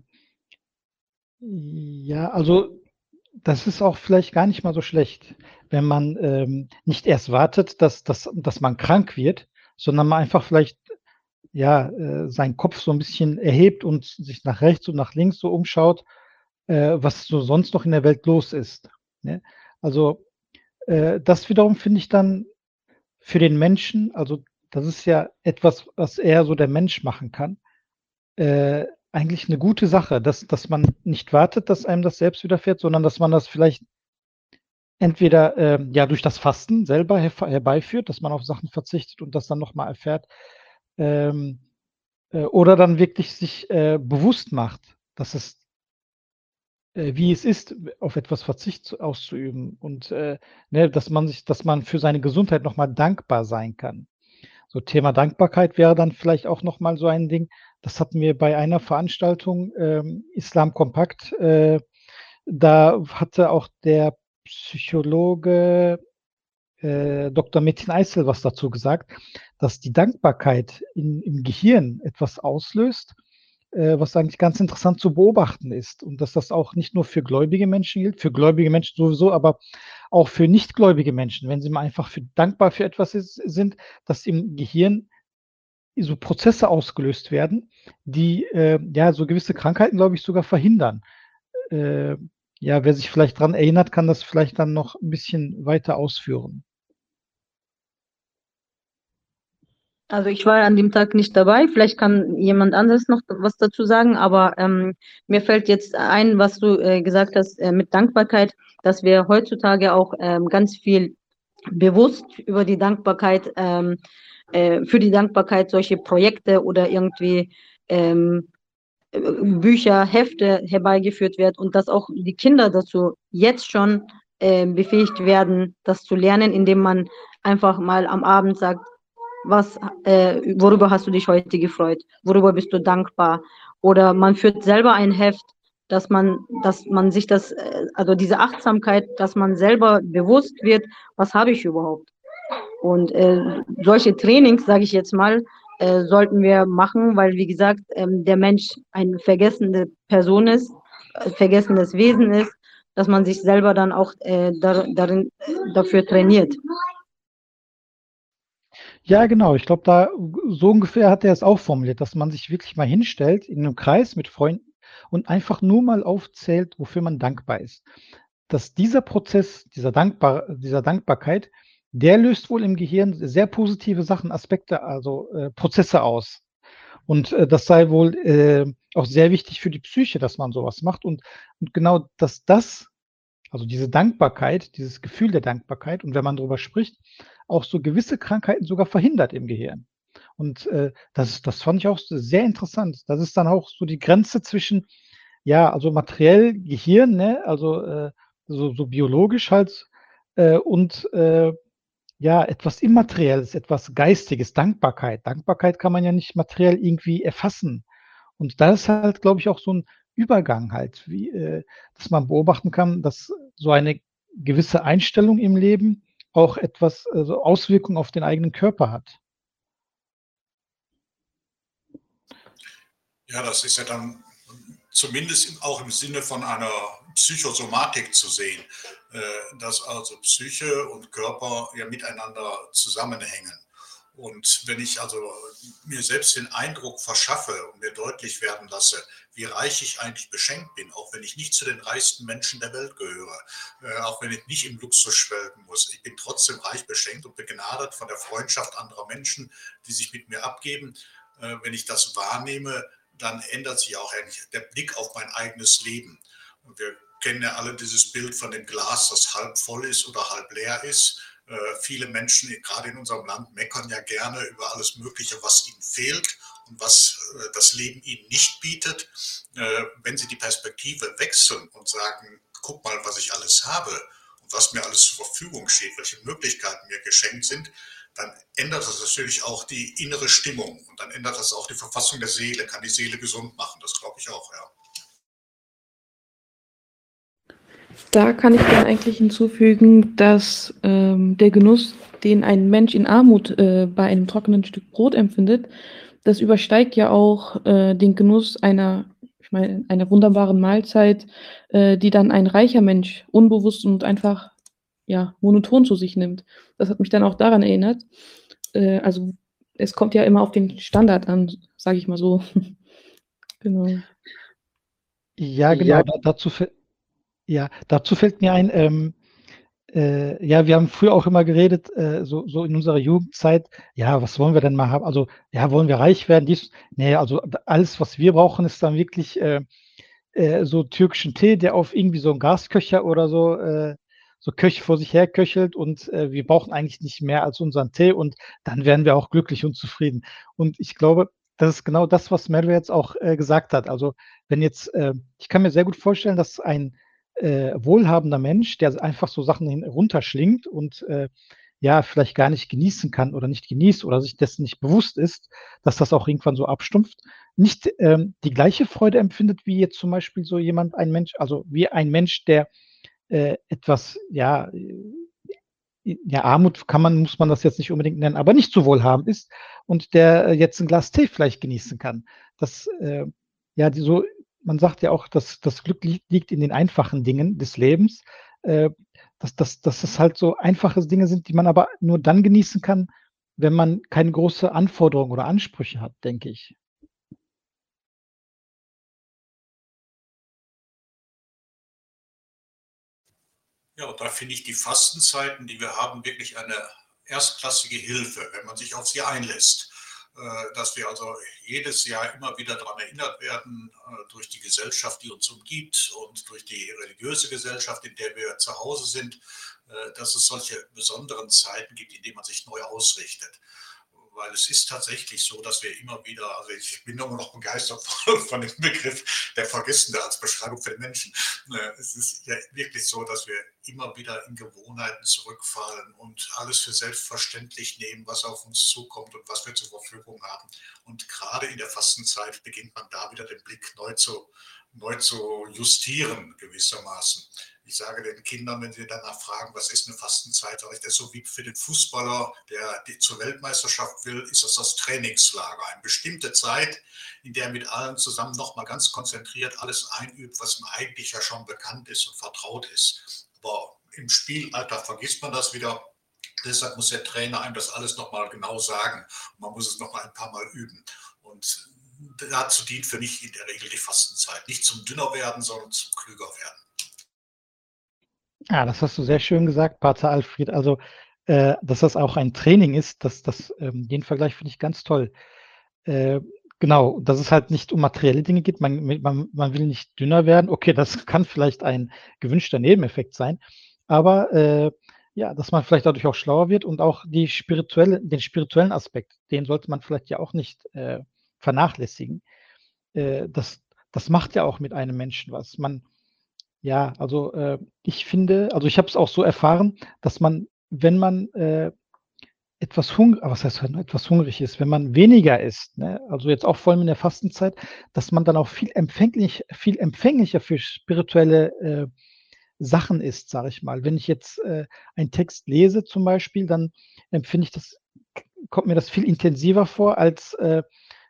ja, also das ist auch vielleicht gar nicht mal so schlecht, wenn man ähm, nicht erst wartet, dass, dass, dass man krank wird, sondern man einfach vielleicht ja, äh, seinen Kopf so ein bisschen erhebt und sich nach rechts und nach links so umschaut, äh, was so sonst noch in der Welt los ist. Ne? Also äh, das wiederum finde ich dann für den Menschen, also das ist ja etwas, was eher so der Mensch machen kann, äh, eigentlich eine gute Sache, dass, dass man nicht wartet, dass einem das selbst widerfährt, sondern dass man das vielleicht entweder ähm, ja durch das Fasten selber her herbeiführt, dass man auf Sachen verzichtet und das dann nochmal erfährt, ähm, äh, oder dann wirklich sich äh, bewusst macht, dass es äh, wie es ist, auf etwas Verzicht zu, auszuüben und äh, ne, dass man sich, dass man für seine Gesundheit nochmal dankbar sein kann. So Thema Dankbarkeit wäre dann vielleicht auch nochmal so ein Ding. Das hatten wir bei einer Veranstaltung ähm, Islam Kompakt. Äh, da hatte auch der Psychologe äh, Doktor Metin Eisel was dazu gesagt, dass die Dankbarkeit in, im Gehirn etwas auslöst, äh, was eigentlich ganz interessant zu beobachten ist. Und dass das auch nicht nur für gläubige Menschen gilt, für gläubige Menschen sowieso, aber auch für nichtgläubige Menschen, wenn sie mal einfach für, dankbar für etwas ist, sind, dass im Gehirn so Prozesse ausgelöst werden, die äh, ja so gewisse Krankheiten, glaube ich, sogar verhindern. Äh, ja, wer sich vielleicht daran erinnert, kann das vielleicht dann noch ein bisschen weiter ausführen. Also ich war an dem Tag nicht dabei, vielleicht kann jemand anderes noch was dazu sagen, aber ähm, mir fällt jetzt ein, was du äh, gesagt hast äh, mit Dankbarkeit, dass wir heutzutage auch ähm, ganz viel bewusst über die Dankbarkeit, ähm, äh, für die Dankbarkeit solche Projekte oder irgendwie ähm, äh, Bücher, Hefte herbeigeführt wird und dass auch die Kinder dazu jetzt schon äh, befähigt werden, das zu lernen, indem man einfach mal am Abend sagt, was, äh, worüber hast du dich heute gefreut? Worüber bist du dankbar? Oder man führt selber ein Heft, dass man, dass man sich das, äh, also diese Achtsamkeit, dass man selber bewusst wird, was habe ich überhaupt? Und äh, solche Trainings, sage ich jetzt mal, äh, sollten wir machen, weil, wie gesagt, ähm, der Mensch eine vergessene Person ist, äh, vergessenes Wesen ist, dass man sich selber dann auch äh, dar darin, äh, dafür trainiert. Ja, genau. Ich glaube, da so ungefähr hat er es auch formuliert, dass man sich wirklich mal hinstellt in einem Kreis mit Freunden und einfach nur mal aufzählt, wofür man dankbar ist. Dass dieser Prozess dieser, Dankbar dieser Dankbarkeit, der löst wohl im Gehirn sehr positive Sachen, Aspekte, also äh, Prozesse aus. Und äh, das sei wohl äh, auch sehr wichtig für die Psyche, dass man sowas macht. Und, und genau, dass das, also diese Dankbarkeit, dieses Gefühl der Dankbarkeit und wenn man darüber spricht, auch so gewisse Krankheiten sogar verhindert im Gehirn. Und äh, das, das fand ich auch sehr interessant. Das ist dann auch so die Grenze zwischen, ja, also materiell Gehirn, ne, also äh, so, so biologisch halt äh, und äh, ja, etwas Immaterielles, etwas Geistiges, Dankbarkeit. Dankbarkeit kann man ja nicht materiell irgendwie erfassen. Und da ist halt, glaube ich, auch so ein Übergang halt, wie, äh, dass man beobachten kann, dass so eine gewisse Einstellung im Leben auch etwas, also Auswirkungen auf den eigenen Körper hat. Ja, das ist ja dann zumindest auch im Sinne von einer Psychosomatik zu sehen, dass also Psyche und Körper ja miteinander zusammenhängen. Und wenn ich also mir selbst den Eindruck verschaffe und mir deutlich werden lasse, wie reich ich eigentlich beschenkt bin, auch wenn ich nicht zu den reichsten Menschen der Welt gehöre, äh, auch wenn ich nicht im Luxus schwelgen muss, ich bin trotzdem reich beschenkt und begnadet von der Freundschaft anderer Menschen, die sich mit mir abgeben. Äh, wenn ich das wahrnehme, dann ändert sich auch der Blick auf mein eigenes Leben. Und wir kennen ja alle dieses Bild von dem Glas, das halb voll ist oder halb leer ist. Äh, viele Menschen, gerade in unserem Land, meckern ja gerne über alles Mögliche, was ihnen fehlt und was äh, das Leben ihnen nicht bietet. Äh, wenn sie die Perspektive wechseln und sagen, guck mal, was ich alles habe und was mir alles zur Verfügung steht, welche Möglichkeiten mir geschenkt sind, dann ändert das natürlich auch die innere Stimmung und dann ändert das auch die Verfassung der Seele, kann die Seele gesund machen, das glaube ich auch, ja. Da kann ich dann eigentlich hinzufügen, dass ähm, der Genuss, den ein Mensch in Armut äh, bei einem trockenen Stück Brot empfindet, das übersteigt ja auch äh, den Genuss einer, ich meine, einer wunderbaren Mahlzeit, äh, die dann ein reicher Mensch unbewusst und einfach ja, monoton zu sich nimmt. Das hat mich dann auch daran erinnert. Äh, also es kommt ja immer auf den Standard an, sage ich mal so. Genau. Ja, genau. Da, dazu, ja, dazu fällt mir ein, ähm, äh, ja, wir haben früher auch immer geredet, äh, so, so in unserer Jugendzeit, ja, was wollen wir denn mal haben? Also, ja, wollen wir reich werden? Dies, nee, also alles, was wir brauchen, ist dann wirklich äh, äh, so türkischen Tee, der auf irgendwie so einen Gasköcher oder so, äh, so Köch vor sich her köchelt und äh, wir brauchen eigentlich nicht mehr als unseren Tee und dann werden wir auch glücklich und zufrieden. Und ich glaube, das ist genau das, was Merve jetzt auch äh, gesagt hat. Also wenn jetzt, äh, ich kann mir sehr gut vorstellen, dass ein äh, wohlhabender Mensch, der einfach so Sachen hin, runterschlingt und äh, ja, vielleicht gar nicht genießen kann oder nicht genießt oder sich dessen nicht bewusst ist, dass das auch irgendwann so abstumpft, nicht ähm, die gleiche Freude empfindet, wie jetzt zum Beispiel so jemand, ein Mensch, also wie ein Mensch, der äh, etwas, ja, ja, Armut kann man, muss man das jetzt nicht unbedingt nennen, aber nicht so wohlhabend ist und der äh, jetzt ein Glas Tee vielleicht genießen kann. Das, äh, ja, die, so, man sagt ja auch, dass das Glück li liegt in den einfachen Dingen des Lebens, äh, dass, dass, dass es halt so einfache Dinge sind, die man aber nur dann genießen kann, wenn man keine große Anforderungen oder Ansprüche hat, denke ich. Ja, und da finde ich die Fastenzeiten, die wir haben, wirklich eine erstklassige Hilfe, wenn man sich auf sie einlässt. Dass wir also jedes Jahr immer wieder daran erinnert werden, durch die Gesellschaft, die uns umgibt und durch die religiöse Gesellschaft, in der wir zu Hause sind, dass es solche besonderen Zeiten gibt, in denen man sich neu ausrichtet. Weil es ist tatsächlich so, dass wir immer wieder, also ich bin immer noch begeistert von dem Begriff der Vergessene als Beschreibung für den Menschen. Es ist ja wirklich so, dass wir immer wieder in Gewohnheiten zurückfallen und alles für selbstverständlich nehmen, was auf uns zukommt und was wir zur Verfügung haben. Und gerade in der Fastenzeit beginnt man da wieder den Blick neu zu, neu zu justieren gewissermaßen. Ich sage den Kindern, wenn sie danach fragen, was ist eine Fastenzeit, sage ich, das ist so wie für den Fußballer, der die zur Weltmeisterschaft will, ist das das Trainingslager. Eine bestimmte Zeit, in der er mit allen zusammen nochmal ganz konzentriert alles einübt, was ihm eigentlich ja schon bekannt ist und vertraut ist. Aber im Spielalltag vergisst man das wieder. Deshalb muss der Trainer einem das alles nochmal genau sagen. Und man muss es nochmal ein paar Mal üben. Und dazu dient für mich in der Regel die Fastenzeit. Nicht zum Dünner werden, sondern zum Klüger werden. Ja, das hast du sehr schön gesagt, Pater Alfred. Also, äh, dass das auch ein Training ist, das, das, ähm, den Vergleich finde ich ganz toll. Äh, genau, dass es halt nicht um materielle Dinge geht. Man, man, man will nicht dünner werden. Okay, das kann vielleicht ein gewünschter Nebeneffekt sein. Aber äh, ja, dass man vielleicht dadurch auch schlauer wird und auch die spirituelle, den spirituellen Aspekt, den sollte man vielleicht ja auch nicht äh, vernachlässigen. Äh, das, das macht ja auch mit einem Menschen was. Man, ja, also äh, ich finde, also ich habe es auch so erfahren, dass man, wenn man äh, etwas hungrig, was heißt etwas hungrig ist, wenn man weniger isst, ne, also jetzt auch vor allem in der Fastenzeit, dass man dann auch viel empfänglich, viel empfänglicher für spirituelle äh, Sachen ist, sage ich mal. Wenn ich jetzt äh, einen Text lese zum Beispiel, dann empfinde ich das, kommt mir das viel intensiver vor, als äh,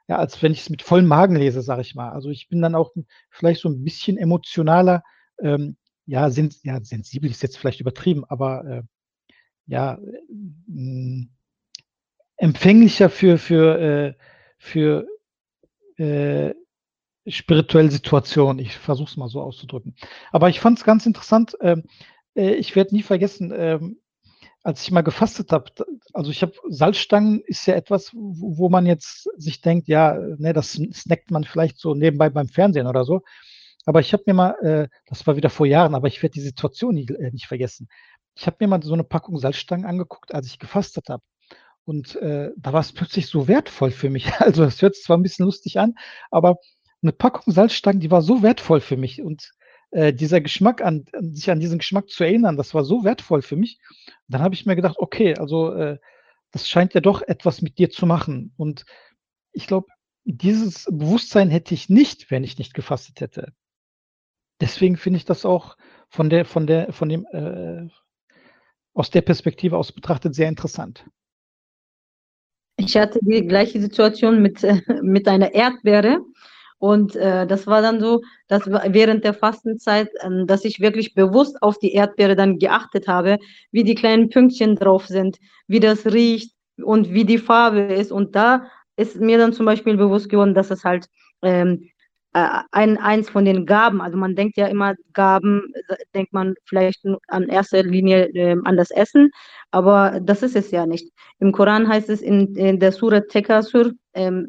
ja, als wenn ich es mit vollem Magen lese, sage ich mal. Also, ich bin dann auch vielleicht so ein bisschen emotionaler, ähm, ja, sens ja, sensibel ist jetzt vielleicht übertrieben, aber, äh, ja, hm, empfänglicher für für, äh für, äh, spirituelle Situationen. Ich versuche es mal so auszudrücken. Aber ich fand es ganz interessant, ähm, äh, ich werde nie vergessen, ähm, als ich mal gefastet habe, d also, ich habe Salzstangen ist ja etwas, wo wo man jetzt sich denkt, ja, äh, ne, das snackt man vielleicht so nebenbei beim Fernsehen oder so. Aber ich habe mir mal äh, das war wieder vor Jahren, aber ich werde die Situation nie äh, nicht vergessen. Ich habe mir mal so 'ne Packung Salzstangen angeguckt, als ich gefastet habe. Und, äh, da war's plötzlich so wertvoll für mich. Also, das hört sich zwar 'n bisschen lustig an, aber 'ne Packung Salzstangen, die war so wertvoll für mich und, äh, dieser Geschmack an an sich an diesen Geschmack zu erinnern, das war so wertvoll für mich. Dann habe ich mir gedacht: „Okay, also, äh, das scheint ja doch etwas mit dir zu machen.“ Und ich glaube, dieses Bewusstsein hätte ich nicht, wenn ich nicht gefastet hätte. Deswegen finde ich das auch von der von der von dem, äh aus der Perspektive aus betrachtet sehr interessant. Ich hatte die gleiche Situation mit, äh, mit einer Erdbeere und, äh, das war dann so, dass w während der Fastenzeit, ähm, dass ich wirklich bewusst auf die Erdbeere dann geachtet habe, wie die kleinen Pünktchen drauf sind, wie das riecht und wie die Farbe ist. Und da ist mir dann zum Beispiel bewusst geworden, dass es halt, ähm, äh, ein eins von den Gaben, also man denkt ja immer, Gaben, äh, denkt man vielleicht n an erster Linie, ähm, an das Essen, aber das ist es ja nicht. Im Koran heißt es in in der Sura Tekasur, ähm,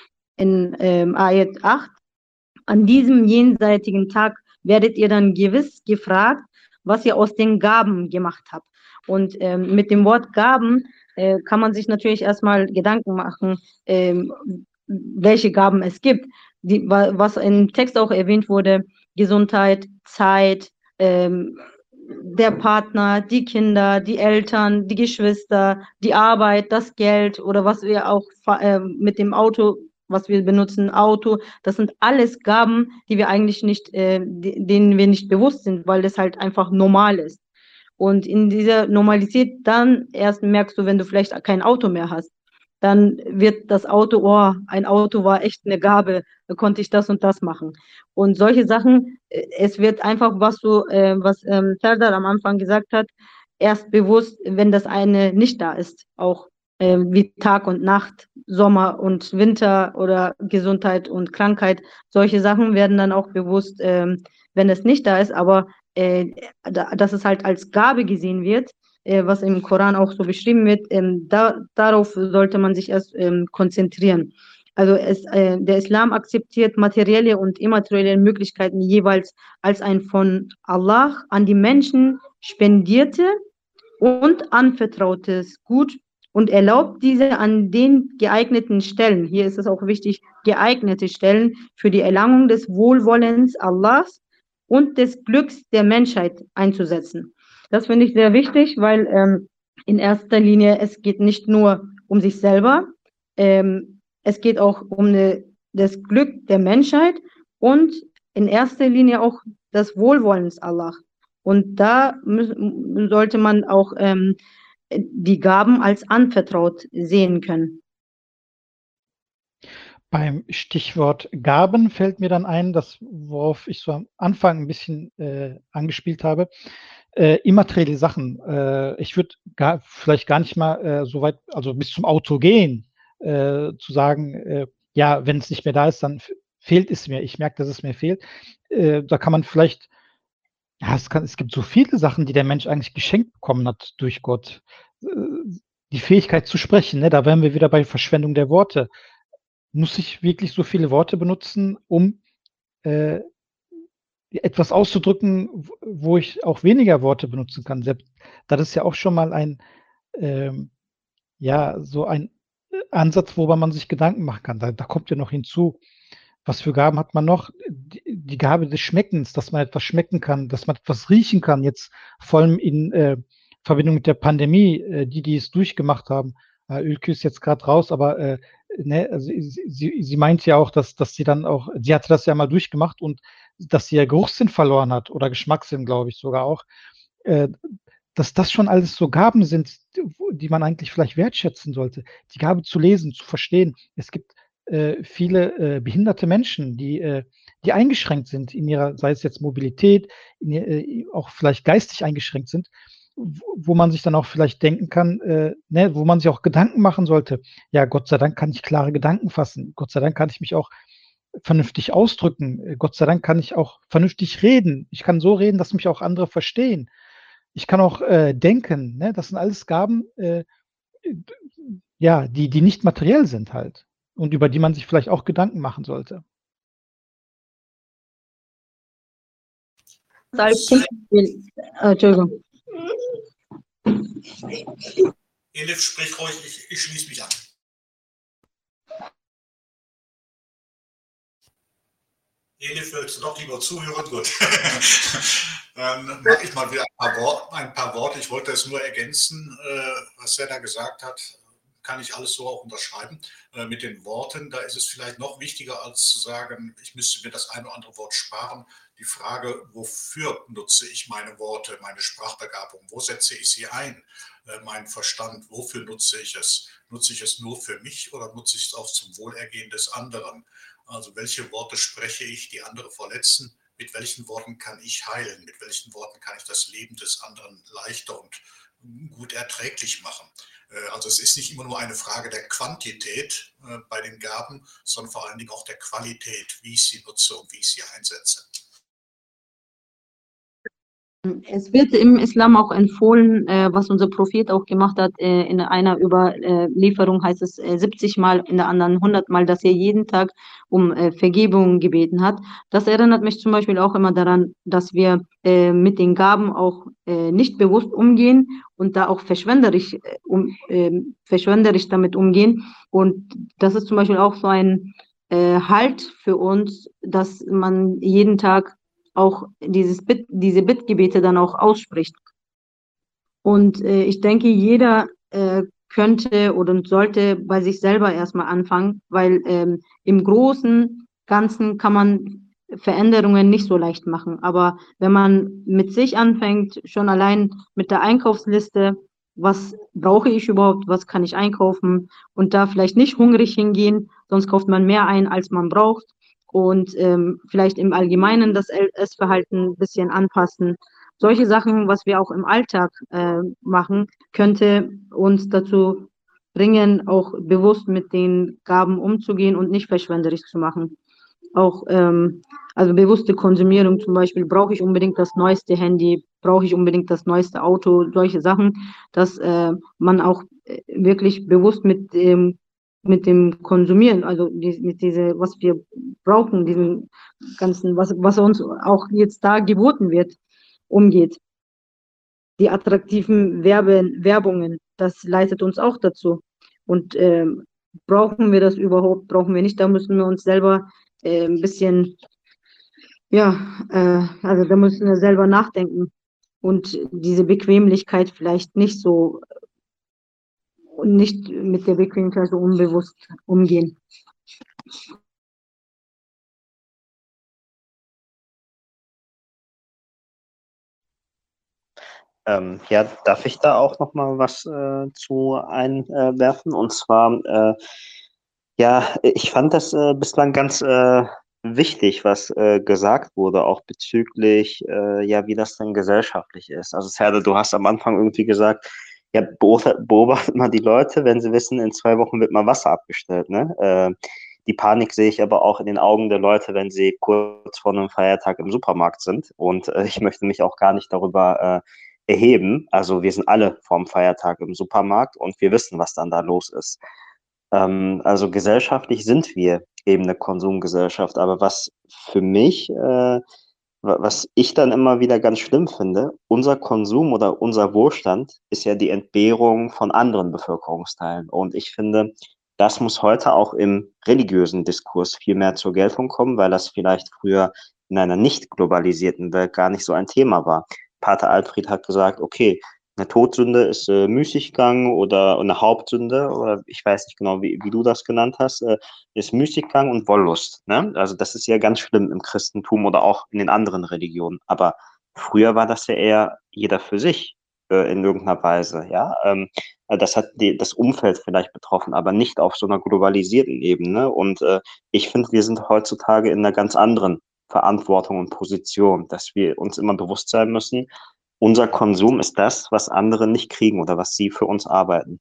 in, ähm, Ayat acht: „An diesem jenseitigen Tag werdet ihr dann gewiss gefragt, was ihr aus den Gaben gemacht habt.“ Und, ähm, mit dem Wort Gaben, äh, kann man sich natürlich erst mal Gedanken machen, ähm, welche Gaben es gibt. Die wa was im Text auch erwähnt wurde, Gesundheit, Zeit, ähm, der Partner, die Kinder, die Eltern, die Geschwister, die Arbeit, das Geld oder was wir auch fa ähm, mit dem Auto was wir benutzen, Auto, das sind alles Gaben, die wir eigentlich nicht äh, de denen wir nicht bewusst sind, weil das halt einfach normal ist. Und in dieser Normalität dann erst merkst du, wenn du vielleicht kein Auto mehr hast, dann wird das Auto: „Oh, ein Auto war echt 'ne Gabe, da konnte ich das und das machen.“ Und solche Sachen, äh, es wird einfach, was du äh, was, ähm, Serdar am Anfang gesagt hat, erst bewusst, wenn das eine nicht da ist, auch, ähm, wie Tag und Nacht, Sommer und Winter oder Gesundheit und Krankheit. Solche Sachen werden dann auch bewusst, ähm, wenn es nicht da ist, aber, äh, da dass es halt als Gabe gesehen wird, äh, was im Koran auch so beschrieben wird, ähm, da darauf sollte man sich erst, ähm, konzentrieren. Also es äh, der Islam akzeptiert materielle und immaterielle Möglichkeiten jeweils als ein von Allah an die Menschen spendierte und anvertrautes Gut und erlaubt diese an den geeigneten Stellen, hier ist es auch wichtig, geeignete Stellen für die Erlangung des Wohlwollens Allahs und des Glücks der Menschheit einzusetzen. Das finde ich sehr wichtig, weil, ähm, in erster Linie es geht nicht nur um sich selber, ähm, es geht auch um, ne das Glück der Menschheit und in erster Linie auch das Wohlwollens Allah. Und da müss m sollte man auch, ähm, äh, die Gaben als anvertraut sehen können. Beim Stichwort Gaben fällt mir dann ein, das worauf ich so am Anfang 'n bisschen, äh, angespielt habe, äh, immaterielle Sachen. Äh, ich würde gar vielleicht gar nicht mal, äh, so weit also bis zum Auto gehen, äh, zu sagen, äh: „Ja, wenn's nicht mehr da ist, dann f fehlt es mir. Ich merke, dass es mir fehlt.“ Äh, da kann man vielleicht ja, es kann es gibt so viele Sachen, die der Mensch eigentlich geschenkt bekommen hat durch Gott. Äh, die Fähigkeit zu sprechen, ne? Da wären wir wieder bei Verschwendung der Worte. Muss ich wirklich so viele Worte benutzen, um, äh etwas auszudrücken, w wo ich auch weniger Worte benutzen kann? Selbst das ist ja auch schon mal ein, ähm ja, so ein, äh, Ansatz, worüber man sich Gedanken machen kann. Da da kommt ja noch hinzu, was für Gaben hat man noch? D die Gabe des Schmeckens, dass man etwas schmecken kann, dass man etwas riechen kann, jetzt vor allem in, äh, Verbindung mit der Pandemie, äh, die, die es durchgemacht haben. Äh, Ülkü ist jetzt grad raus, aber, äh, ne, also sie sie sie meint ja auch, dass dass sie dann auch sie hatte das ja mal durchgemacht und dass sie ja Geruchssinn verloren hat oder Geschmackssinn, glaube ich sogar auch. Äh, dass das schon alles so Gaben sind, d wo die man eigentlich vielleicht wertschätzen sollte. Die Gabe zu lesen, zu verstehen. Es gibt äh, viele äh, behinderte Menschen, die, äh, die eingeschränkt sind in ihrer, sei es jetzt Mobilität, in, äh, auch vielleicht geistig eingeschränkt sind, wo, wo man sich dann auch vielleicht denken kann, äh, ne, wo man sich auch Gedanken machen sollte. Ja, Gott sei Dank kann ich klare Gedanken fassen. Gott sei Dank kann ich mich auch vernünftig ausdrücken. Äh, Gott sei Dank kann ich auch vernünftig reden. Ich kann so reden, dass mich auch andere verstehen. Ich kann auch äh, denken. Ne? Das sind alles Gaben, äh, ja, die, die nicht materiell sind halt und über die man sich vielleicht auch Gedanken machen sollte. Als Kind, äh, Entschuldigung. Elif, sprich ruhig, ich, ich schließe mich an. Elif, willst du doch lieber zuhören? Gut. Dann mache ich mal wieder ein paar, Worte, ein paar Worte. Ich wollte es nur ergänzen, was er da gesagt hat. Kann ich alles so auch unterschreiben. Mit den Worten, da ist es vielleicht noch wichtiger, als zu sagen, ich müsste mir das eine oder andere Wort sparen. Die Frage, wofür nutze ich meine Worte, meine Sprachbegabung? Wo setze ich sie ein? Mein Verstand, wofür nutze ich es? Nutze ich es nur für mich oder nutze ich es auch zum Wohlergehen des anderen? Also welche Worte spreche ich, die andere verletzen? Mit welchen Worten kann ich heilen? Mit welchen Worten kann ich das Leben des anderen leichter und gut erträglich machen? Also es ist nicht immer nur eine Frage der Quantität bei den Gaben, sondern vor allen Dingen auch der Qualität, wie ich sie nutze und wie ich sie einsetze. Es wird im Islam auch empfohlen, äh, was unser Prophet auch gemacht hat, äh, in einer Überlieferung heißt es äh, siebzig Mal, in der anderen hundert Mal, dass er jeden Tag um äh, Vergebung gebeten hat. Das erinnert mich zum Beispiel auch immer daran, dass wir äh, mit den Gaben auch äh, nicht bewusst umgehen und da auch verschwenderisch, äh, um, äh, verschwenderisch damit umgehen. Und das ist zum Beispiel auch so ein äh, Halt für uns, dass man jeden Tag auch dieses Bitt, diese Bittgebete dann auch ausspricht. Und äh, ich denke, jeder äh, könnte oder sollte bei sich selber erstmal anfangen, weil ähm, im großen Ganzen kann man Veränderungen nicht so leicht machen. Aber wenn man mit sich anfängt, schon allein mit der Einkaufsliste, was brauche ich überhaupt, was kann ich einkaufen und da vielleicht nicht hungrig hingehen, sonst kauft man mehr ein, als man braucht und ähm, vielleicht im Allgemeinen das Essverhalten ein bisschen anpassen. Solche Sachen, was wir auch im Alltag äh, machen, könnte uns dazu bringen, auch bewusst mit den Gaben umzugehen und nicht verschwenderisch zu machen. Auch ähm, also bewusste Konsumierung zum Beispiel, brauche ich unbedingt das neueste Handy, brauche ich unbedingt das neueste Auto, solche Sachen, dass äh, man auch wirklich bewusst mit dem mit dem Konsumieren, also die, mit diese, was wir brauchen, diesen ganzen, was, was uns auch jetzt da geboten wird, umgeht. Die attraktiven Werbe, Werbungen, das leitet uns auch dazu. Und ähm, brauchen wir das überhaupt, brauchen wir nicht, da müssen wir uns selber äh, ein bisschen, ja, äh, also da müssen wir selber nachdenken und diese Bequemlichkeit vielleicht nicht so und nicht mit der Bequemlichkeit so unbewusst umgehen. Ähm, ja, darf ich da auch noch mal was äh, zu einwerfen? Und zwar, äh, ja, ich fand das äh, bislang ganz äh, wichtig, was äh, gesagt wurde, auch bezüglich, äh, ja, wie das denn gesellschaftlich ist. Also Serdar, du hast am Anfang irgendwie gesagt, ja, beobachtet, beobachtet mal die Leute, wenn sie wissen, in zwei Wochen wird mal Wasser abgestellt, ne? Äh, die Panik sehe ich aber auch in den Augen der Leute, wenn sie kurz vor einem Feiertag im Supermarkt sind. Und äh, ich möchte mich auch gar nicht darüber äh, erheben. Also wir sind alle vorm Feiertag im Supermarkt und wir wissen, was dann da los ist. Ähm, also gesellschaftlich sind wir eben eine Konsumgesellschaft. Aber was für mich, äh, was ich dann immer wieder ganz schlimm finde, unser Konsum oder unser Wohlstand ist ja die Entbehrung von anderen Bevölkerungsteilen. Und ich finde, das muss heute auch im religiösen Diskurs viel mehr zur Geltung kommen, weil das vielleicht früher in einer nicht globalisierten Welt gar nicht so ein Thema war. Pater Alfred hat gesagt, okay, eine Todsünde ist äh, Müßiggang oder eine Hauptsünde, oder ich weiß nicht genau, wie, wie du das genannt hast, äh, ist Müßiggang und Wollust. Ne? Also das ist ja ganz schlimm im Christentum oder auch in den anderen Religionen. Aber früher war das ja eher jeder für sich äh, in irgendeiner Weise. Ja, ähm, äh, das hat die, das Umfeld vielleicht betroffen, aber nicht auf so einer globalisierten Ebene. Und äh, ich finde, wir sind heutzutage in einer ganz anderen Verantwortung und Position, dass wir uns immer bewusst sein müssen, unser Konsum ist das, was andere nicht kriegen oder was sie für uns arbeiten.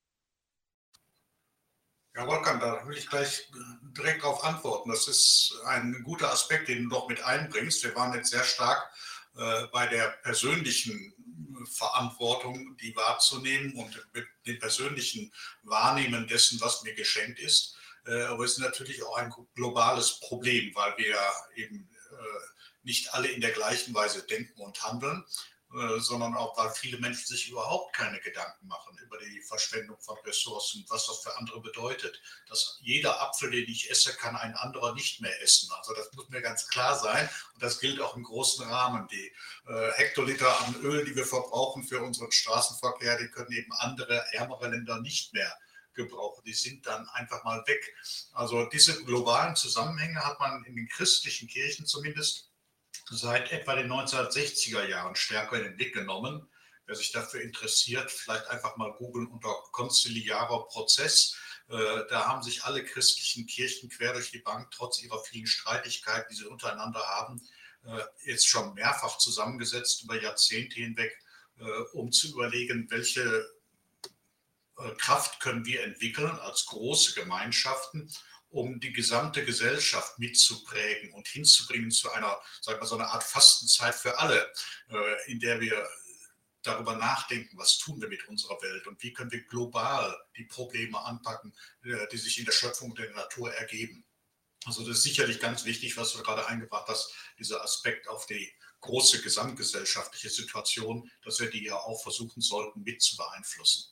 Ja, Wolfgang, da will ich gleich direkt darauf antworten. Das ist ein guter Aspekt, den du doch mit einbringst. Wir waren jetzt sehr stark äh, bei der persönlichen Verantwortung, die wahrzunehmen und mit dem persönlichen Wahrnehmen dessen, was mir geschenkt ist. Äh, aber es ist natürlich auch ein globales Problem, weil wir eben äh, nicht alle in der gleichen Weise denken und handeln, sondern auch, weil viele Menschen sich überhaupt keine Gedanken machen über die Verschwendung von Ressourcen, was das für andere bedeutet. Dass jeder Apfel, den ich esse, kann ein anderer nicht mehr essen. Also das muss mir ganz klar sein und das gilt auch im großen Rahmen. Die äh, Hektoliter an Öl, die wir verbrauchen für unseren Straßenverkehr, die können eben andere, ärmere Länder nicht mehr gebrauchen. Die sind dann einfach mal weg. Also diese globalen Zusammenhänge hat man in den christlichen Kirchen zumindest seit etwa den neunzehnhundertsechziger Jahren stärker in den Blick genommen. Wer sich dafür interessiert, vielleicht einfach mal googeln unter konziliarer Prozess. Da haben sich alle christlichen Kirchen quer durch die Bank, trotz ihrer vielen Streitigkeiten, die sie untereinander haben, jetzt schon mehrfach zusammengesetzt über Jahrzehnte hinweg, um zu überlegen, welche Kraft können wir entwickeln als große Gemeinschaften, um die gesamte Gesellschaft mitzuprägen und hinzubringen zu einer, sagen wir, so einer Art Fastenzeit für alle, in der wir darüber nachdenken, was tun wir mit unserer Welt und wie können wir global die Probleme anpacken, die sich in der Schöpfung der Natur ergeben. Also das ist sicherlich ganz wichtig, was du gerade eingebracht hast, dieser Aspekt auf die große gesamtgesellschaftliche Situation, dass wir die ja auch versuchen sollten, mit zu beeinflussen.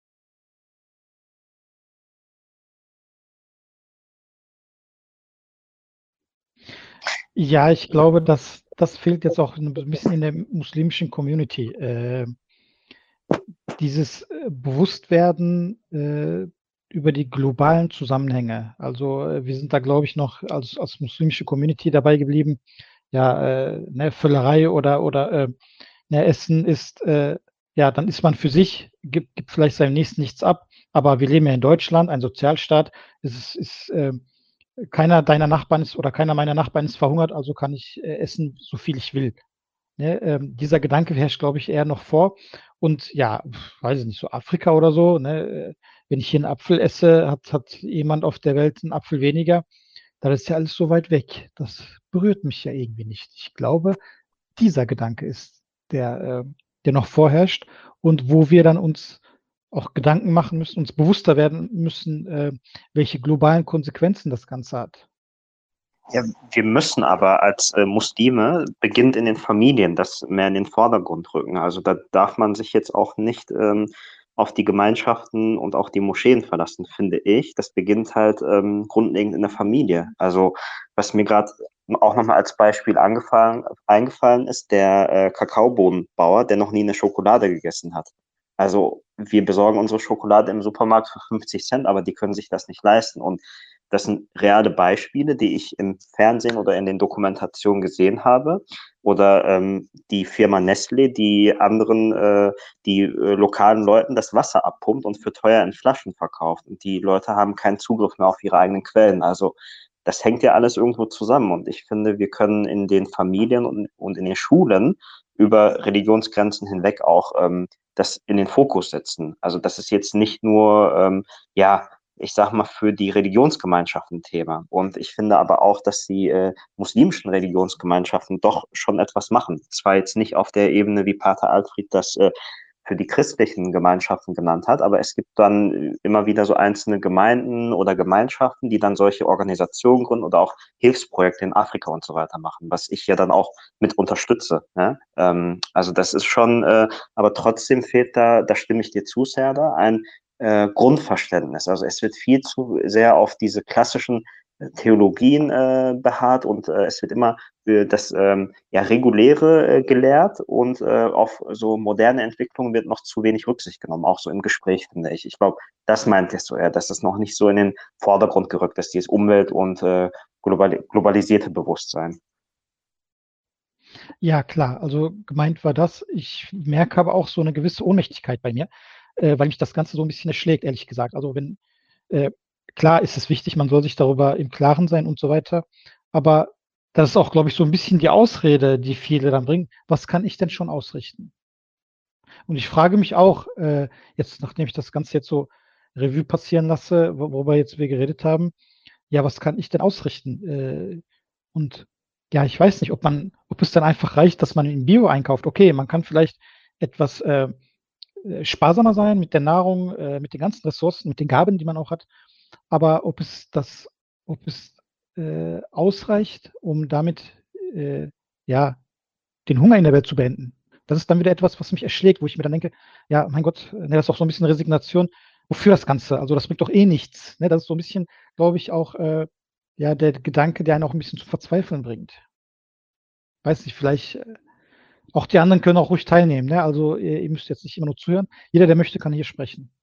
Ja, ich glaube, dass das fehlt jetzt auch ein bisschen in der muslimischen Community. Äh, dieses äh, Bewusstwerden äh, über die globalen Zusammenhänge. Also äh, wir sind da, glaube ich, noch als, als muslimische Community dabei geblieben. Ja, äh, ne, Völlerei oder, oder äh, ne, Essen ist, äh, ja, dann ist man für sich, gibt, gibt vielleicht seinem Nächsten nichts ab. Aber wir leben ja in Deutschland, ein Sozialstaat. Es ist, ist äh, keiner deiner Nachbarn ist oder keiner meiner Nachbarn ist verhungert, also kann ich äh, essen, so viel ich will. Ne, ähm, dieser Gedanke herrscht, glaube ich, eher noch vor. Und ja, weiß ich nicht, so Afrika oder so, ne, äh, wenn ich hier einen Apfel esse, hat, hat jemand auf der Welt einen Apfel weniger. Da ist ja alles so weit weg. Das berührt mich ja irgendwie nicht. Ich glaube, dieser Gedanke ist der, äh, der noch vorherrscht und wo wir dann uns auch Gedanken machen müssen, uns bewusster werden müssen, äh, welche globalen Konsequenzen das Ganze hat. Ja, wir müssen aber als äh, Muslime beginnt in den Familien das mehr in den Vordergrund rücken. Also da darf man sich jetzt auch nicht ähm, auf die Gemeinschaften und auch die Moscheen verlassen, finde ich. Das beginnt halt ähm, grundlegend in der Familie. Also was mir gerade auch nochmal als Beispiel angefallen, eingefallen ist, der äh, Kakaobohnenbauer, der noch nie eine Schokolade gegessen hat. Also wir besorgen unsere Schokolade im Supermarkt für fünfzig Cent, aber die können sich das nicht leisten. Und das sind reale Beispiele, die ich im Fernsehen oder in den Dokumentationen gesehen habe. Oder ähm, die Firma Nestlé, die anderen, äh, die äh, lokalen Leuten das Wasser abpumpt und für teuer in Flaschen verkauft. Und die Leute haben keinen Zugriff mehr auf ihre eigenen Quellen. Also das hängt ja alles irgendwo zusammen. Und ich finde, wir können in den Familien und, und in den Schulen über Religionsgrenzen hinweg auch ähm, das in den Fokus setzen. Also das ist jetzt nicht nur, ähm, ja, ich sag mal, für die Religionsgemeinschaften ein Thema. Und ich finde aber auch, dass die äh, muslimischen Religionsgemeinschaften doch schon etwas machen. Zwar jetzt nicht auf der Ebene, wie Pater Alfred das äh, für die christlichen Gemeinschaften genannt hat, aber es gibt dann immer wieder so einzelne Gemeinden oder Gemeinschaften, die dann solche Organisationen gründen oder auch Hilfsprojekte in Afrika und so weiter machen, was ich ja dann auch mit unterstütze. Ne? Ähm, also das ist schon, äh, aber trotzdem fehlt da, da stimme ich dir zu, Serda, ein äh, Grundverständnis. Also es wird viel zu sehr auf diese klassischen Theologien äh, beharrt und äh, es wird immer äh, das ähm, ja, Reguläre äh, gelehrt und äh, auf so moderne Entwicklungen wird noch zu wenig Rücksicht genommen, auch so im Gespräch, finde ich. Ich glaube, das meintest du eher, dass das noch nicht so in den Vordergrund gerückt ist, dieses Umwelt- und äh, global globalisierte Bewusstsein. Ja, klar. Also gemeint war das. Ich merke aber auch so eine gewisse Ohnmächtigkeit bei mir. äh, weil mich das Ganze so ein bisschen erschlägt, ehrlich gesagt. Also wenn, äh, klar ist es wichtig, man soll sich darüber im Klaren sein und so weiter, aber das ist auch, glaube ich, so ein bisschen die Ausrede, die viele dann bringen. Was kann ich denn schon ausrichten? Und ich frage mich auch, äh, jetzt, nachdem ich das Ganze jetzt so Revue passieren lasse, wo- worüber jetzt wir geredet haben, ja, was kann ich denn ausrichten? Äh, und ja, ich weiß nicht, ob man, ob es dann einfach reicht, dass man in Bio einkauft. Okay, man kann vielleicht etwas äh, äh, sparsamer sein mit der Nahrung, äh, mit den ganzen Ressourcen, mit den Gaben, die man auch hat. Aber ob es das, ob es äh, ausreicht, um damit äh, ja den Hunger in der Welt zu beenden. Das ist dann wieder etwas, was mich erschlägt, wo ich mir dann denke, ja, mein Gott, ne, das ist auch so ein bisschen Resignation. Wofür das Ganze? Also das bringt doch eh nichts. Ne? Das ist so ein bisschen, glaube ich, auch äh, ja, der Gedanke, der einen auch ein bisschen zu verzweifeln bringt. Weiß nicht, vielleicht äh, auch die anderen können auch ruhig teilnehmen. Ne? Also ihr, ihr müsst jetzt nicht immer nur zuhören. Jeder, der möchte, kann hier sprechen.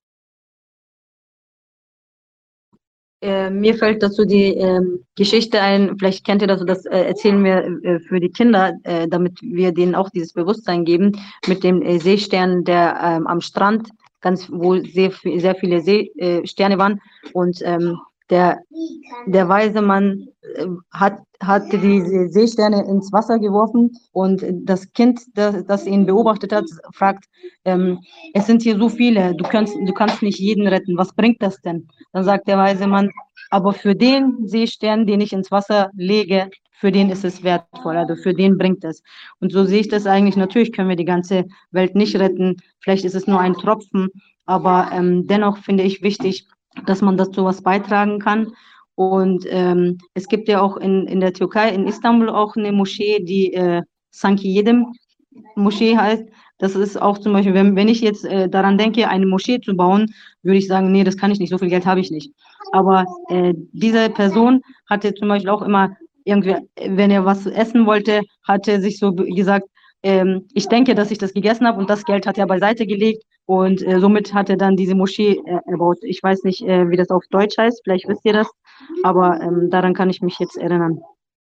Äh, mir fällt dazu die ähm, Geschichte ein, vielleicht kennt ihr das, das äh, erzählen wir äh, für die Kinder, äh, damit wir denen auch dieses Bewusstsein geben, mit dem äh, Seestern, der ähm, am Strand, ganz wo sehr, sehr viele Seesterne äh, Sterne waren und ähm, der, der weise Mann äh, hat, hat diese Seesterne ins Wasser geworfen und das Kind, das, das ihn beobachtet hat, fragt, ähm, es sind hier so viele, du kannst, du kannst nicht jeden retten, was bringt das denn? Dann sagt der weise Mann, aber für den Seestern, den ich ins Wasser lege, für den ist es wertvoll, also für den bringt es. Und so sehe ich das eigentlich. Natürlich können wir die ganze Welt nicht retten, vielleicht ist es nur ein Tropfen, aber ähm, dennoch finde ich wichtig, dass man dazu was beitragen kann. Und ähm, es gibt ja auch in, in der Türkei, in Istanbul auch eine Moschee, die äh, Sanki Jedem Moschee heißt. Das ist auch zum Beispiel, wenn, wenn ich jetzt äh, daran denke, eine Moschee zu bauen, würde ich sagen, nee, das kann ich nicht, so viel Geld habe ich nicht. Aber äh, diese Person hatte zum Beispiel auch immer irgendwie, wenn er was essen wollte, hatte sich so gesagt, ähm, ich denke, dass ich das gegessen habe und das Geld hat er beiseite gelegt und äh, somit hat er dann diese Moschee äh, erbaut. Ich weiß nicht, äh, wie das auf Deutsch heißt, vielleicht wisst ihr das, aber ähm, daran kann ich mich jetzt erinnern.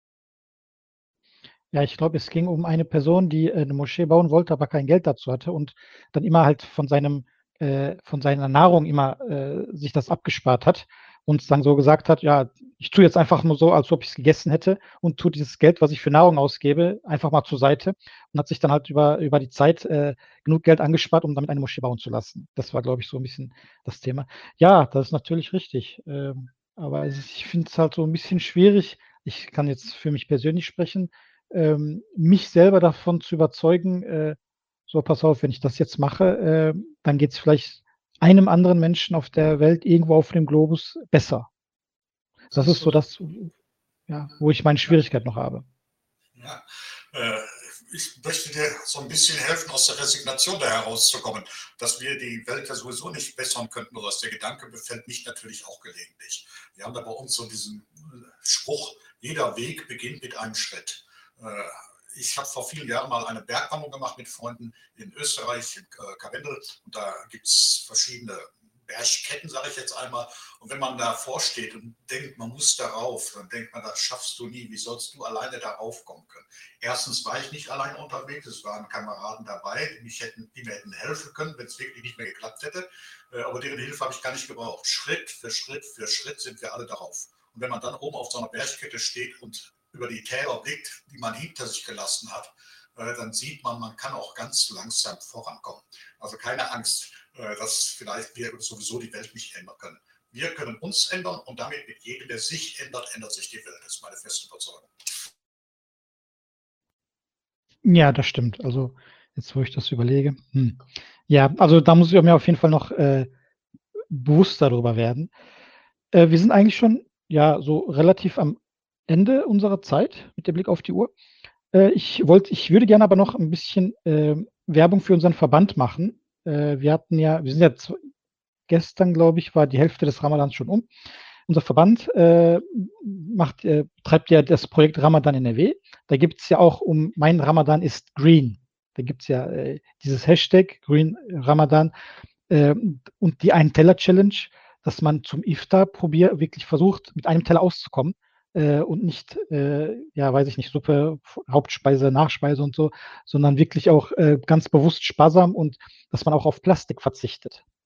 Ja, ich glaube, es ging um eine Person, die äh, eine Moschee bauen wollte, aber kein Geld dazu hatte und dann immer halt von seinem, äh, von seiner Nahrung immer äh, sich das abgespart hat und dann so gesagt hat, ja, ich tue jetzt einfach nur so, als ob ich es gegessen hätte und tue dieses Geld, was ich für Nahrung ausgebe, einfach mal zur Seite und hat sich dann halt über, über die Zeit äh, genug Geld angespart, um damit eine Moschee bauen zu lassen. Das war, glaube ich, so ein bisschen das Thema. Ja, das ist natürlich richtig. Ähm, aber es ist, ich finde es halt so ein bisschen schwierig. Ich kann jetzt für mich persönlich sprechen, ähm, mich selber davon zu überzeugen, äh, so pass auf, wenn ich das jetzt mache, äh, dann geht es vielleicht einem anderen Menschen auf der Welt irgendwo auf dem Globus besser. Das ist so das, ja, wo ich meine Schwierigkeit noch habe. Ja, äh, ich möchte dir so ein bisschen helfen, aus der Resignation da herauszukommen, dass wir die Welt ja sowieso nicht bessern könnten oder dass der Gedanke befällt mich natürlich auch gelegentlich. Wir haben da bei uns so diesen Spruch, jeder Weg beginnt mit einem Schritt. Ich habe vor vielen Jahren mal eine Bergwanderung gemacht mit Freunden in Österreich, in Karwendel. Und da gibt es verschiedene Bergketten, sage ich jetzt einmal. Und wenn man davor steht und denkt, man muss darauf, dann denkt man, das schaffst du nie. Wie sollst du alleine darauf kommen können? Erstens war ich nicht allein unterwegs. Es waren Kameraden dabei, die, mich hätten, die mir hätten helfen können, wenn es wirklich nicht mehr geklappt hätte. Aber deren Hilfe habe ich gar nicht gebraucht. Schritt für Schritt für Schritt sind wir alle darauf. Und wenn man dann oben auf so einer Bergkette steht und über die Täler blickt, die man hinter sich gelassen hat, dann sieht man, man kann auch ganz langsam vorankommen. Also keine Angst, dass vielleicht wir sowieso die Welt nicht ändern können. Wir können uns ändern und damit mit jedem, der sich ändert, ändert sich die Welt. Das ist meine feste Überzeugung. Ja, das stimmt. Also jetzt, wo ich das überlege. Hm. Ja, also da muss ich mir auf jeden Fall noch äh, bewusst darüber werden. Äh, wir sind eigentlich schon ja so relativ am Ende unserer Zeit mit dem Blick auf die Uhr. Äh, ich wollte, ich würde gerne aber noch ein bisschen äh, Werbung für unseren Verband machen. Äh, wir hatten ja, wir sind ja z- gestern, glaube ich, war die Hälfte des Ramadans schon um. Unser Verband äh, macht, äh, treibt ja das Projekt Ramadan N R W. Da gibt es ja auch um Mein Ramadan ist Green. Da gibt es ja äh, dieses Hashtag Green Ramadan äh, und die Ein-Teller-Challenge, dass man zum Iftar probiert, wirklich versucht, mit einem Teller auszukommen äh, und nicht, äh, ja, weiß ich nicht, Suppe, Hauptspeise, Nachspeise und so, sondern wirklich auch äh, ganz bewusst sparsam und dass man auch auf Plastik verzichtet.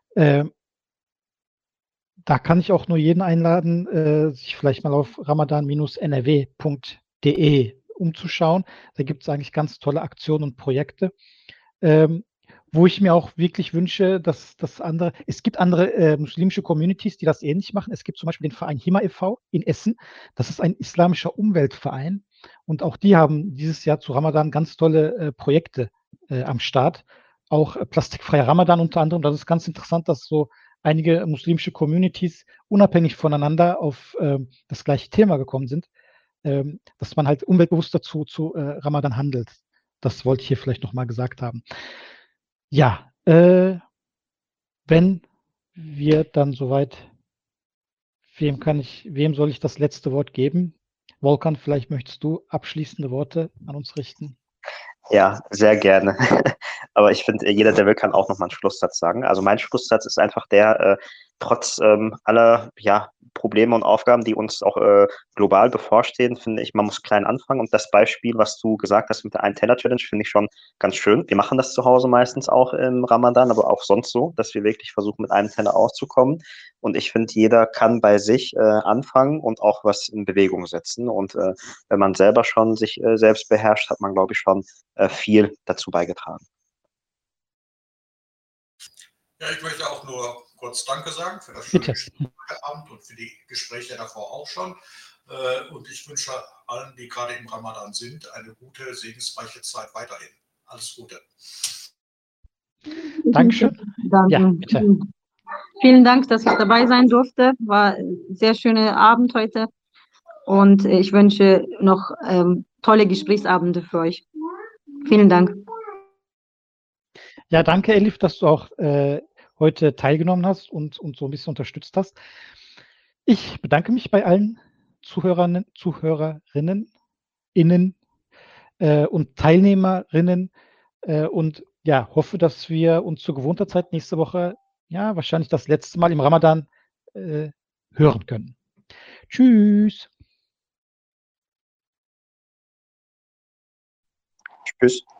Äh, da kann ich auch nur jeden einladen, äh, sich vielleicht mal auf ramadan Bindestrich n r w Punkt d e umzuschauen. Da gibt es eigentlich ganz tolle Aktionen und Projekte, ähm, wo ich mir auch wirklich wünsche, dass, dass andere, es gibt andere äh, muslimische Communities, die das ähnlich machen. Es gibt zum Beispiel den Verein Hima e V in Essen. Das ist ein islamischer Umweltverein. Und auch die haben dieses Jahr zu Ramadan ganz tolle äh, Projekte äh, am Start. Auch äh, plastikfreier Ramadan unter anderem. Das ist ganz interessant, dass so einige muslimische Communities unabhängig voneinander auf äh, das gleiche Thema gekommen sind, äh, dass man halt umweltbewusster zu, zu äh, Ramadan handelt. Das wollte ich hier vielleicht nochmal gesagt haben. Ja, äh, wenn wir dann soweit, wem kann ich, wem soll ich das letzte Wort geben? Volkan, vielleicht möchtest du abschließende Worte an uns richten. Ja, sehr gerne. Aber ich finde, jeder, der will, kann auch nochmal einen Schlusssatz sagen. Also mein Schlusssatz ist einfach der, äh, trotz ähm, aller ja, Probleme und Aufgaben, die uns auch äh, global bevorstehen, finde ich, man muss klein anfangen. Und das Beispiel, was du gesagt hast mit der Ein-Teller-Challenge, finde ich schon ganz schön. Wir machen das zu Hause meistens auch im Ramadan, aber auch sonst so, dass wir wirklich versuchen, mit einem Teller auszukommen. Und ich finde, jeder kann bei sich äh, anfangen und auch was in Bewegung setzen. Und äh, wenn man selber schon sich äh, selbst beherrscht, hat man, glaube ich, schon äh, viel dazu beigetragen. Ja, ich möchte auch nur kurz Danke sagen für das schöne Bitte. Gespräch heute Abend und für die Gespräche davor auch schon. Äh, Und ich wünsche allen, die gerade im Ramadan sind, eine gute, segensreiche Zeit weiterhin. Alles Gute. Dankeschön. Danke. Ja, bitte. Vielen Dank, dass ich dabei sein durfte. War ein sehr schöner Abend heute. Und ich wünsche noch ähm, tolle Gesprächsabende für euch. Vielen Dank. Ja, danke, Elif, dass du auch äh, heute teilgenommen hast und, und so ein bisschen unterstützt hast. Ich bedanke mich bei allen Zuhörern, Zuhörerinnen, Innen äh, und Teilnehmerinnen äh, und ja, hoffe, dass wir uns zur gewohnter Zeit nächste Woche, ja, wahrscheinlich das letzte Mal im Ramadan äh, hören können. Tschüss. Tschüss.